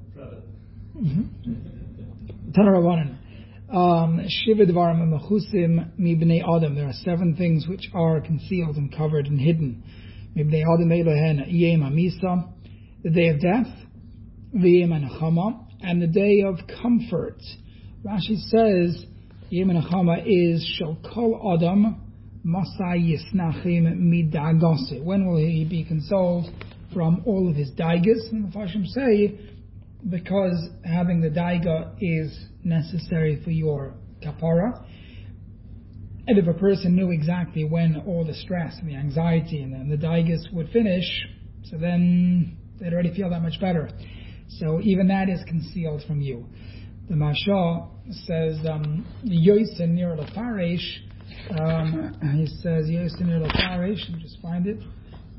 Tanarabanan. Shiva Dvarim Mechusim Mibnei Adam. There are 7 things which are concealed and covered and hidden. Mibnei Adam Elohen Yem Hamisa, the day of death, V'yem Hanachama, and the day of comfort. Rashi says Yem Hanachama is Shel Kol Adam Masai Yisnachim Midagase. When will he be consoled from all of his daigas? And the Mepharshim say, because having the daiga is necessary for your kapara. And if a person knew exactly when all the stress and the anxiety and the daigas would finish, so then they'd already feel that much better. So even that is concealed from you. The Mashal says, Yosin near the Farish, he says, Yosin near the Farish, let me just find it.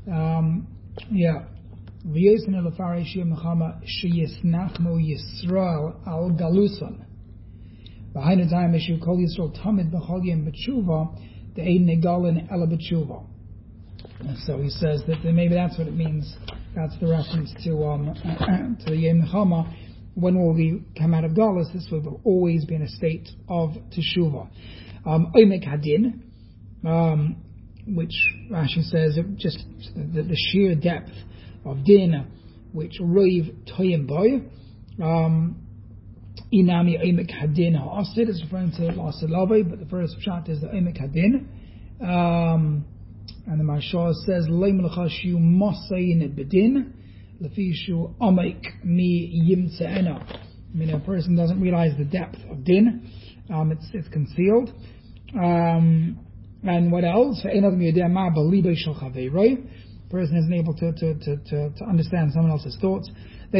V'yosin near the Farish, Yemachama, Sheyisnachmo Yisrael al Galuson. Behind the time issue, Kol Yisrael Tamid B'Chol B'Tshuva, the Ein Negalin Ela B'Tshuva. And so he says that maybe that's what it means. That's the reference to the Yom Nechama. When will we come out of Galus? This will always be in a state of Teshuvah. Omek Hadin, which Rashi says just the sheer depth of din, which Roiv Toyim Boy. Inami Omek Hadin Ha'asid is referring to L'Asid Lavai, but the first pshat is the Omek Hadin. And the Mashal says, Leim L'chashu Mosayin Bedin, Lefishu Omek Mi Yimtse'ena. A person doesn't realize the depth of din. It's concealed. And what else? Person isn't able to understand someone else's thoughts.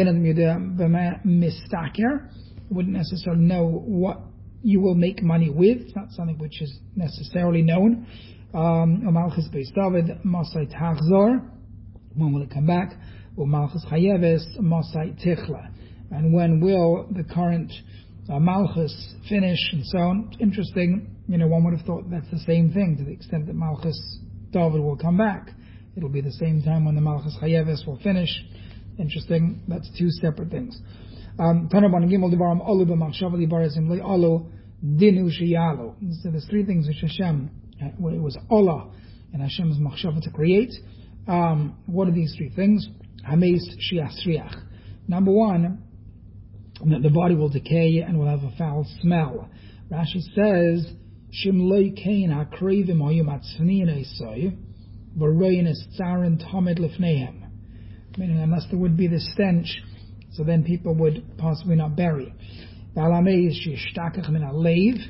Wouldn't necessarily know what you will make money with. It's not something which is necessarily known. When will it come back? And when will the current Malchus finish, and so on. Interesting, one would have thought that's the same thing, to the extent that Malchus David will come back. It'll be the same time when the Malchus Chayeves will finish. Interesting, that's two separate things. So there's three things which Hashem, it was Allah and Hashem's machshava to create. What are these three things? Hameis shiasriach. Number one, that the body will decay and will have a foul smell. Rashi says, Shimloi kain hakrevim hayum atzvnin esoi, v'royin es tzarin tamid lefnehem. Meaning, unless there would be this stench, so then people would possibly not bury. Ba'alamei is shishtakach min haleiv.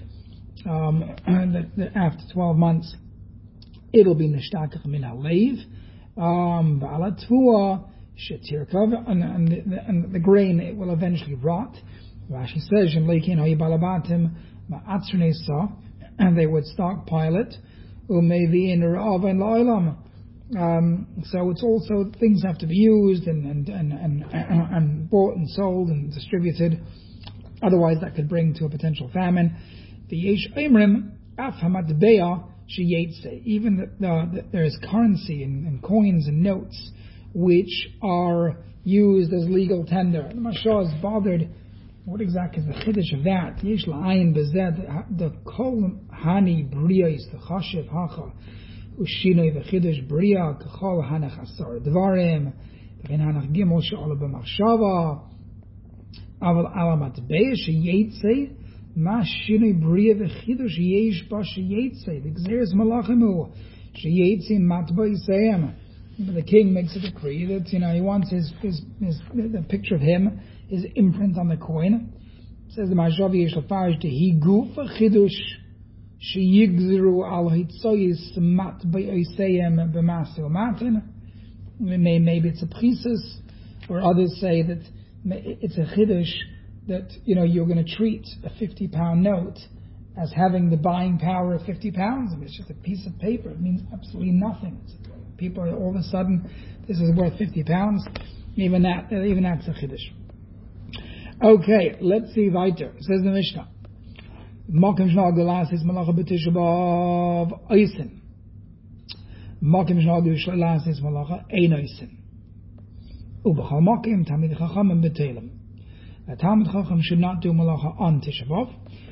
After 12 months, it'll be nishtakach min haleiv. Ba'alatvua shetirkav, and the grain, it will eventually rot. Rashi says, Shemleikin hayi balabatim ma'atzrnei, and they would stockpile it. Umevi in ra'av and la'ilam. So it's also, things have to be used and bought and sold and distributed. Otherwise, that could bring to a potential famine. The yesh imrim af hamatbeya sheyetze. Even there is currency and coins and notes which are used as legal tender. The Mashal is bothered. What exactly is the chiddush of that? Yesh la'ayin bezed the kol hani briyos the chashiv hacha. Ushinoi v'chidush bria k'chol hanach asar dvarim v'chen hanach gimel she'ala b'machshava aval ala matbeya sheyetze ma shinoi bria v'chidush yesh ba sheyetze v'gzeres malachimu sheyetze matba yisayim. The king makes a decree that he wants his the picture of him, his imprint on the coin. It says the Mashal yesh lefarish tehi guf v'chidush sheyigzru al hitzoyis mat b'yisayim b'masil matin. Maybe it's a priestess, or others say that it's a chiddush that you're going to treat a 50-pound note as having the buying power of 50 pounds. I mean, it's just a piece of paper. It means absolutely nothing. People are all of a sudden, this is worth 50 pounds. Even that's a chiddush. Okay, let's see weiter. It says the Mishnah. Makim shnal gelas is malacha b'tisha b'av oisin. Makim shnal gelas is malacha ein oisin. Ubachal makim tamid chachamim b'telim. A Talmid Chacham should not do malacha on Tisha B'av.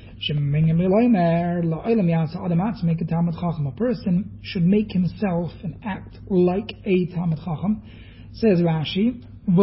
Make a Talmid Chacham. A person should make himself and act like a Talmid Chacham. Says Rashi,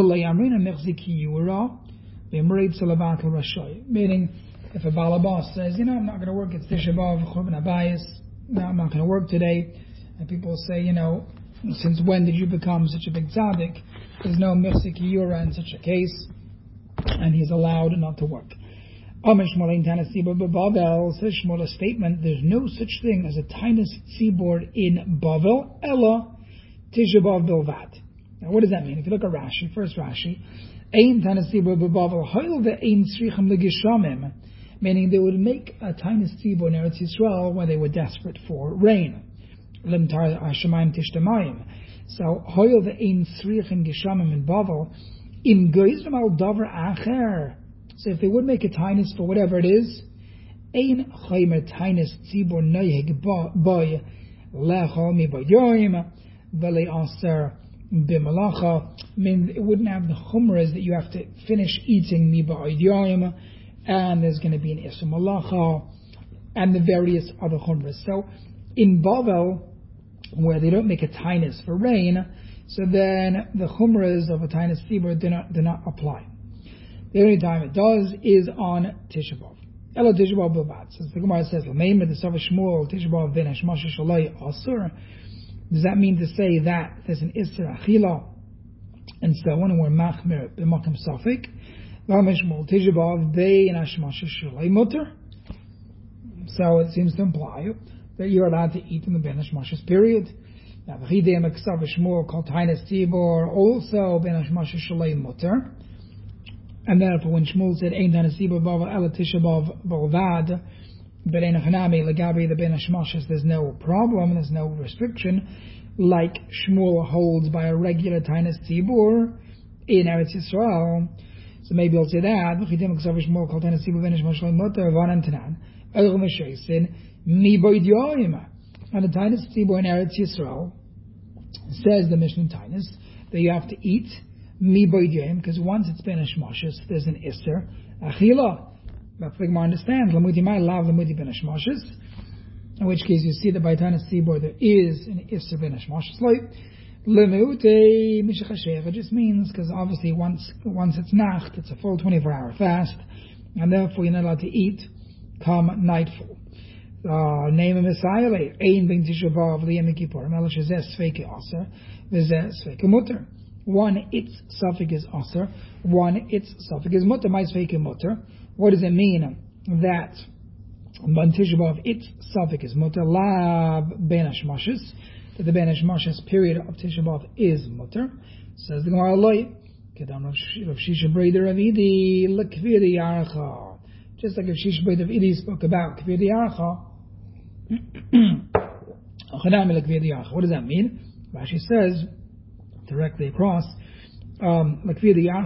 meaning, if a Balabas says, I'm not going to work, it's Tisha B'av, Churban Abayis, no, I'm not going to work today, and people say, since when did you become such a big tzaddik? There's no Mechzik Yura in such a case, and he's allowed not to work. Says Shmuel, a statement, there's no such thing as a Tainus Tzibor in Bavel, Ella Tisha B'av Bilvat. Now what does that mean? If you look at Rashi, first Rashi, Ein Tainus Tzibor B'Bavel, Hoil Ve'ein Tzrichem L'Gishamim, meaning they would make a Tainus Tzibor in Eretz Yisrael when they were desperate for rain. Limtar Hashemayim Tishtamayim. So Hoil Ve'ein Tzrichem Gishamim in Bavel, Im Geizem Al Davar Acher. So if they would make a tainus for whatever it is, Ein Chaymer Tainus Tzibor Noyeg Boy Lechol Mi Boyoim Vele Aser B'Malacha. I mean, it wouldn't have the chumras that you have to finish eating Mi Boyoim, and there's going to be an Isur Malacha, and the various other chumras. So in Bavel, where they don't make a tainus for rain, so then the chumras of a tainus tzibur do not apply. The only time it does is on Tisha B'av. Ela Tisha B'av Bilvat. Says the Gemara says, "L'meimer the Sava Shmuel Tisha B'av v'nesh Moshe Shalai Asur." Does that mean to say that there's an Isser Achila and so on, and we're machmir b'makom safik? V'amei Shmuel Tisha B'av v'nesh Moshe Shalai Mutter. So it seems to imply that you're allowed to eat in the Benesh Moshe's period. Now, v'chidei meksav Shmuel called Tainus Tzibor also Benesh Moshe Shalai Mutter. And therefore, when Shmuel said Ein Tainus Tzibor B'Avel Ela Tisha B'av B'Alvad, but Ein Hanami Legabi the Benesh Moshes, there's no problem, there's no restriction, like Shmuel holds by a regular Tainus Tzibor in Eretz Yisrael. So maybe I'll say that. And the Tainus Tzibor in Eretz Yisrael says the Mishnah Tainus that you have to eat mi boid yoim, because once it's been a shmoshes, there's an iser achila. But the Gemara understands lamuti mai lav lamuti ben shmoshes. In which case you see that by Tainus Tzibor there is an iser ben shmoshes. Like lemute mishachashev, it just means because obviously once it's nacht, it's a full 24-hour fast, and therefore you're not allowed to eat come nightfall. Name of Messiah, ein ben Tisha B'av liyom kippur, melish zeh sveike aser, v'zeh sveike mutter. One, its suffix is aser. One, its suffix is mutter. My sveike mutter. What does it mean that ben Tisha B'av its suffix is mutter? Lab ben hashmoshes, that the ben hashmoshes period of Tisha B'av is mutter. Says the Gemara loy kedam Rav Shisha Breder of Idi lekvir yarcha. Just like if Shisha Breder of Idi spoke about kvir yarcha. What does that mean? Rashi says directly across, in a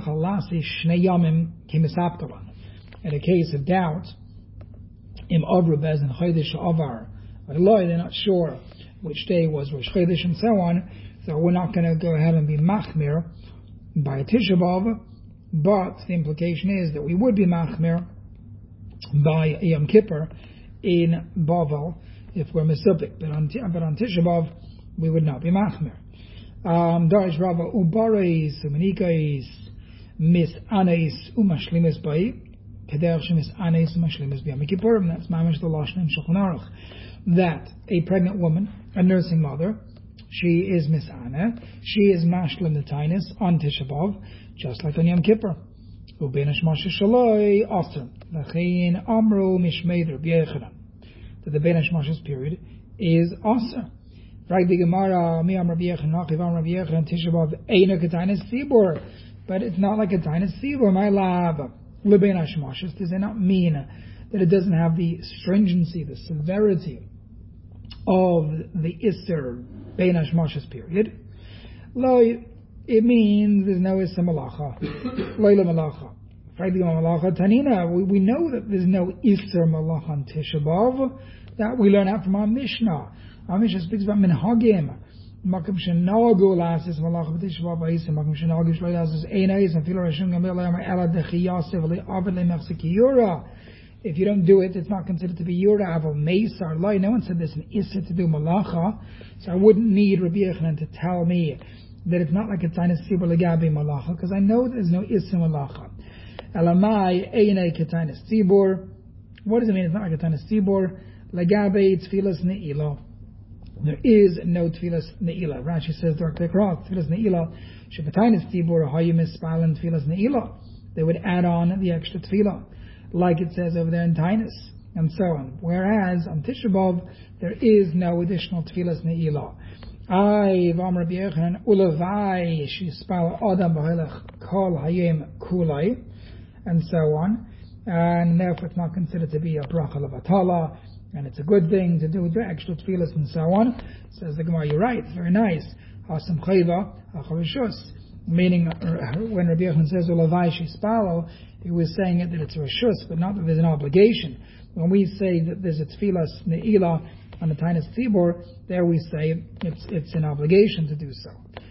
case of doubt, they're not sure which day was Rosh Chodesh and so on, so we're not going to go ahead and be machmir by Tisha B'av, but the implication is that we would be machmir by Yom Kippur in Bavel if we're mesupik, but on Tisha B'av we would not be machmir. Darish Rava ubareis umenikais mis aneis umashlimis bai kederach shemis aneis umashlimis b'yom kippurim. That's mamish the lashon in Shulchan Aruch, that a pregnant woman, a nursing mother, she is misana, she is mashlim the tainus on Tisha B'av, just like on Yom Kippur. Ubein hashmoshes shaloi aser l'chein amru mishmeid Rabbi Yechanan, that the bein hashmoshes period is aser. Right, the Gemara, Miyam Rabbi Yechanan, Nachivam Rabbi Yechanan, Tisha B'av, Eina Katainus Tzibor. But it's not like a Tainus Tzibor, my lab. Lebein Hashmoshes, does it not mean that it doesn't have the stringency, the severity of the Isser Bein Hashmoshes period? Lo, it means there's no Isser Malacha. Loila Malacha. Right, the Malacha Tanina, we know that there's no Isser Malacha on Tisha B'av, that we learn out from our Mishnah. Our Mishnah speaks about minhagim. Makom shenagu lasis malach b'tisha b'av ha'isa. Makom shenagu shlo lasis einais and filo rashim gamil le'amar ela dechiyasev le'avid le'mefsek yura. If you don't do it, it's not considered to be yura. Aval meisar loy. No one said there's an issa to do malacha, so I wouldn't need Rabbi Yechanan to tell me that it's not like a tainus tzibur legabi malacha, because I know there's no issa malacha. Elamai einai ketainus tzibur. What does it mean? It's not like a tainus tzibur legabi tfilas ne'ilah. There is no tefillas ne'ilah. Rashi says directly across, tefillas ne'ilah, shepatainis tibur hayimis spalan tefillas ne'ilah. They would add on the extra tefillah, like it says over there in Tainus, and so on. Whereas on Tisha B'av, there is no additional tefillas ne'ilah. Ay, v'am Rabbi Yechanan, ulavai, shispal adam b'halach kol hayim kulai, and so on. And therefore it's not considered to be a bracha levatala, and it's a good thing to do the extra tefillas and so on. Says the Gemara, you're right, very nice. Hasam chayva achavishus, meaning when Rabbi Yechanan says ulavai shispalo, he was saying it that it's a rishus, but not that there's an obligation. When we say that there's a tefillas ne'ilah on the Tainus Tzibor, there we say it's an obligation to do so.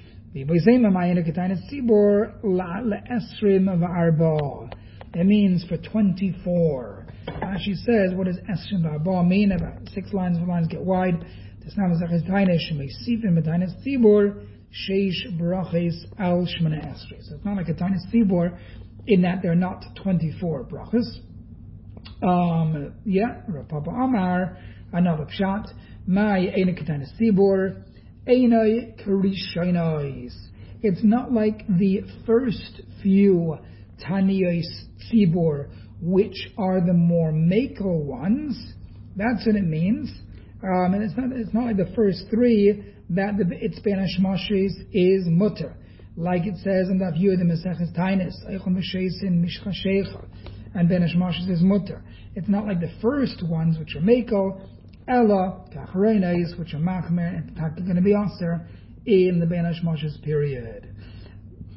It means for 24. She says, what does Esrim Ba'ba mean? About 6 lines, 4 lines get wide. So it's not like a Tainus Tzibor in that there are not 24 brachas. Rav Papa Amar, another pshat. Mai eina Tainus Tzibor, eina Karishainais. It's not like the first few Taniyos Tzibor, which are the more makel ones. That's what it means. And it's not like the first 3 that it's ben hashmoshes is mutter, like it says in the view of the Maseches Tainus, Eichel Mesheisin Mishchashecha, and ben hashmoshes is mutter. It's not like the first ones which are makel, ella kachareinis, which are machmer and going to be aser in the ben hashmoshes period.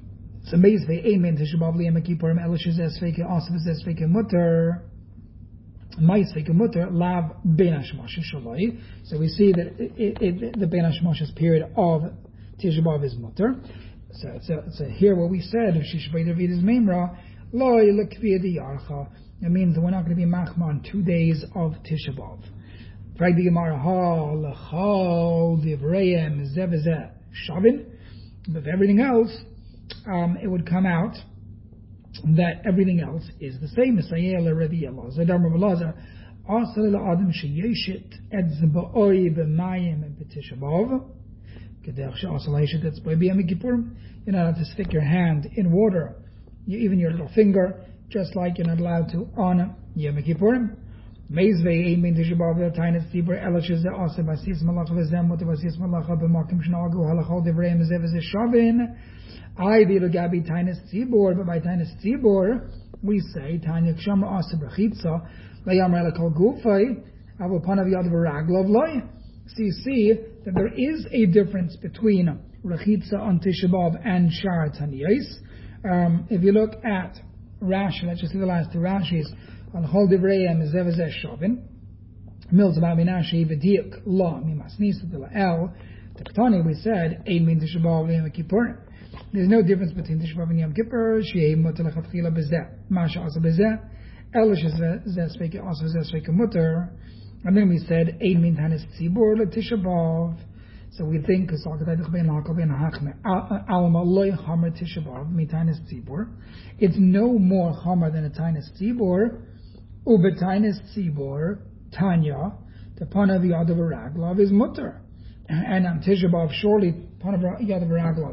So basically, Amen Tisha B'Av Liyam Kippurim Elish Zesveke Asav Zesveke Mutter Ma'asveke Mutter Lav Ben Hashmoshes Shaloi. So we see that the Ben Hashmoshes period of Tisha B'Av is Mutter. So here what we said, Shishvei David is Memra Lo Yilakviyah Diyarcha. It means that we're not going to be machma on 2 days of Tisha B'Av. Frag the Gemara Ha L'Chol Divrayim Zevizeh Shavin. But for everything else, it would come out that everything else is the same. Mesayeh Rabbi Elazar, Rabbi Elazar, Asal Adam Sheyeshit Edzba'oi B'Mayim and B'Tisha B'Av. Kedech She'asal Yeshit Edzba'oi B'Yom Kippurim. You're not allowed to stick your hand in water, even your little finger, just like you're not allowed to on Yom Kippurim. Meizvei Eimin Tisha B'Av Tainis Tibur Elish Zeh Asal Basis Malacha V'Zem Mutter Basis Malacha B'Makim Shnagu Halachol Divrayim Zev Zeh Shavin. I did Gabi Tainis Tzibor, but by Tainis Tzibor we say Tanya Kshamra Asa Brachitza Layamar Elakol Gufay Avopanav Yad V'Raglov Loy. So you see that there is a difference between Rachitza on Tisha B'Av and Shar Taniyos. If you look at Rashi, let's just see the last two Rashis. On Chol Divrayim Zev Zeh Shavin Milz About Minashi V'Diuk La Mimasnisa De La'el Tektani we said Ein Min Tisha B'Av L'Yom Kippurim. There's no difference between Tisha B'Av and Yom Kippur. She'ei muter lechatchila b'zeh, masha asa b'zeh, elish zeh sveke asa zeh sveke muter. And then we said ein min tanis tzibur leTisha B'Av. So we think because alkatayich ben lakol ben hachme alma loy chamer Tisha B'Av mi tanis tzibur. It's no more chamer than a tanis tzibur. Ubetanis tzibur tanya the panav yadav raglov is muter, and on Tisha B'Av surely panav yadav raglov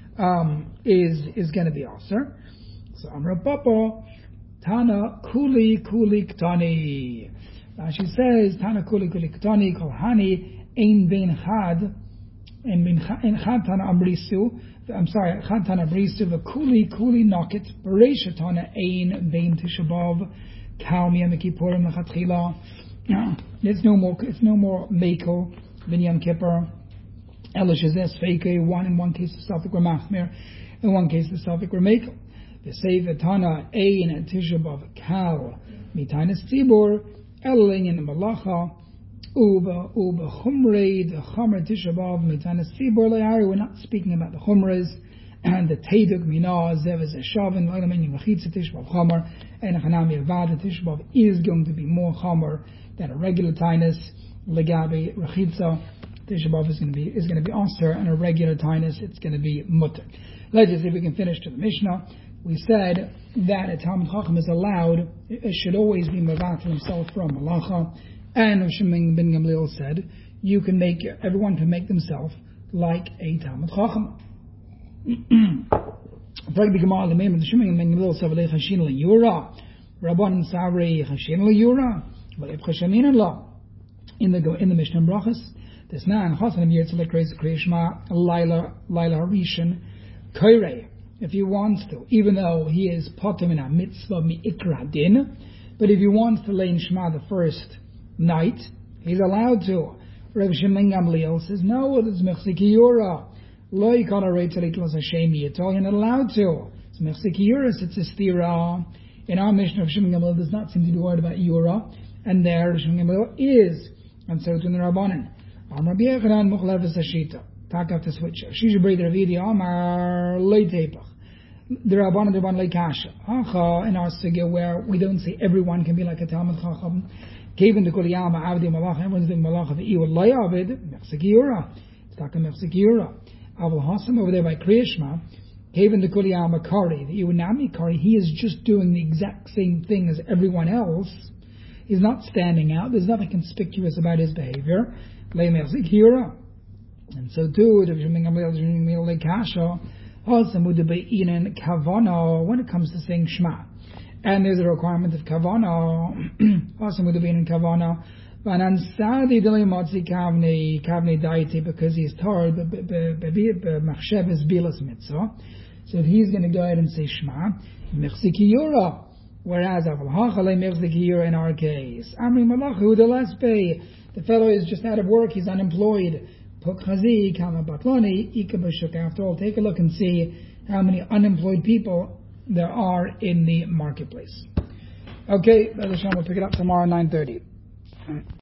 is going to be aser. So Amra Papa Tana Kuli Ktani. She says Tana Kuli Ktani Kolhani Ein Ben Chad and Chad Tana Amrisu. I'm sorry, Chad Tana Amrisu the Kuli Nokit Beresha Tana Ein Ben Tisha B'Av Kal Yom Kippurim Lechatchila. It's no more Mako Ben Yom Kippur. Elish is fake in one case the Safik were Machmir, in one case the Safik were Mako. The Sefer Tana Ein and Tisha B'Av Kal Mitainis Tzibur Eling in the Malacha Uba Chumrei the Chomer Tisha B'Av Mitainis Tzibur Le'ari. We're not speaking about the Chumras and the Teiduk Mina Zev Shavin Lagamin Machitza Tisha B'Av Chomer and Chanami Avad Tisha B'Av is going to be more Chomer than a regular Tainis Legabi Rachitza. Tisha B'Av is going to be aser, and a regular Tainus it's going to be mutter. Let's just see if we can finish to the Mishnah. We said that a Talmud Chacham is allowed; it should always be mevatel himself from malacha. And Shimon ben Gamliel said, everyone can make themselves like a Talmud Chacham. Rabban Savri Chashin LeYura, but if Chashamin Allah in the Mishnah Brachas. This man Chasanim Yirtzalek Reis Kriyishma Laila Rishon Koirei. If he wants to, even though he is potem in a mitzvah mi'ikra din, but if he wants to lay in Shema the first night, he's allowed to. Rav Shimon Gamliel says, no, it is Mechziki Yura. Lo yikol ha'reitzalik los Hashem yitol. You're not allowed to. It's Mechziki Yura, it's a stira. In our Mishnah, Rav Shimon Gamliel does not seem to be worried about Yura, and there Rav Shimon Gamliel is. And so to the Rabbanan. Amar B'Yechanan Muchlev is Hashita. Tak have to switch. Shisha Brei Ravidi Amar Leitepach. The Rabbanan Leikasha. Hacha in our Sugya where we don't say everyone can be like a Talmud Chacham. Kevin the Kuliyama Avdi Malach. Everyone's doing Malach of the Iwa Layavid. Mechzikiyura. It's Taka Mechzikiyura. Avul Hasam over there by Kriyashma. Kevin the Kuliyama Kari. The Iwanami Kari. He is just doing the exact same thing as everyone else. He's not standing out. There's nothing conspicuous about his behavior. And so too, when it comes to saying Shema, and there's a requirement of Kavana, because he's tired, so he's going to go ahead and say Shema, whereas in our case, the fellow is just out of work, he's unemployed. Pukhazi, Kama Batlani, Ika Bashuk. After all, take a look and see how many unemployed people there are in the marketplace. Okay, Brother Shem, we'll pick it up tomorrow, 9:30.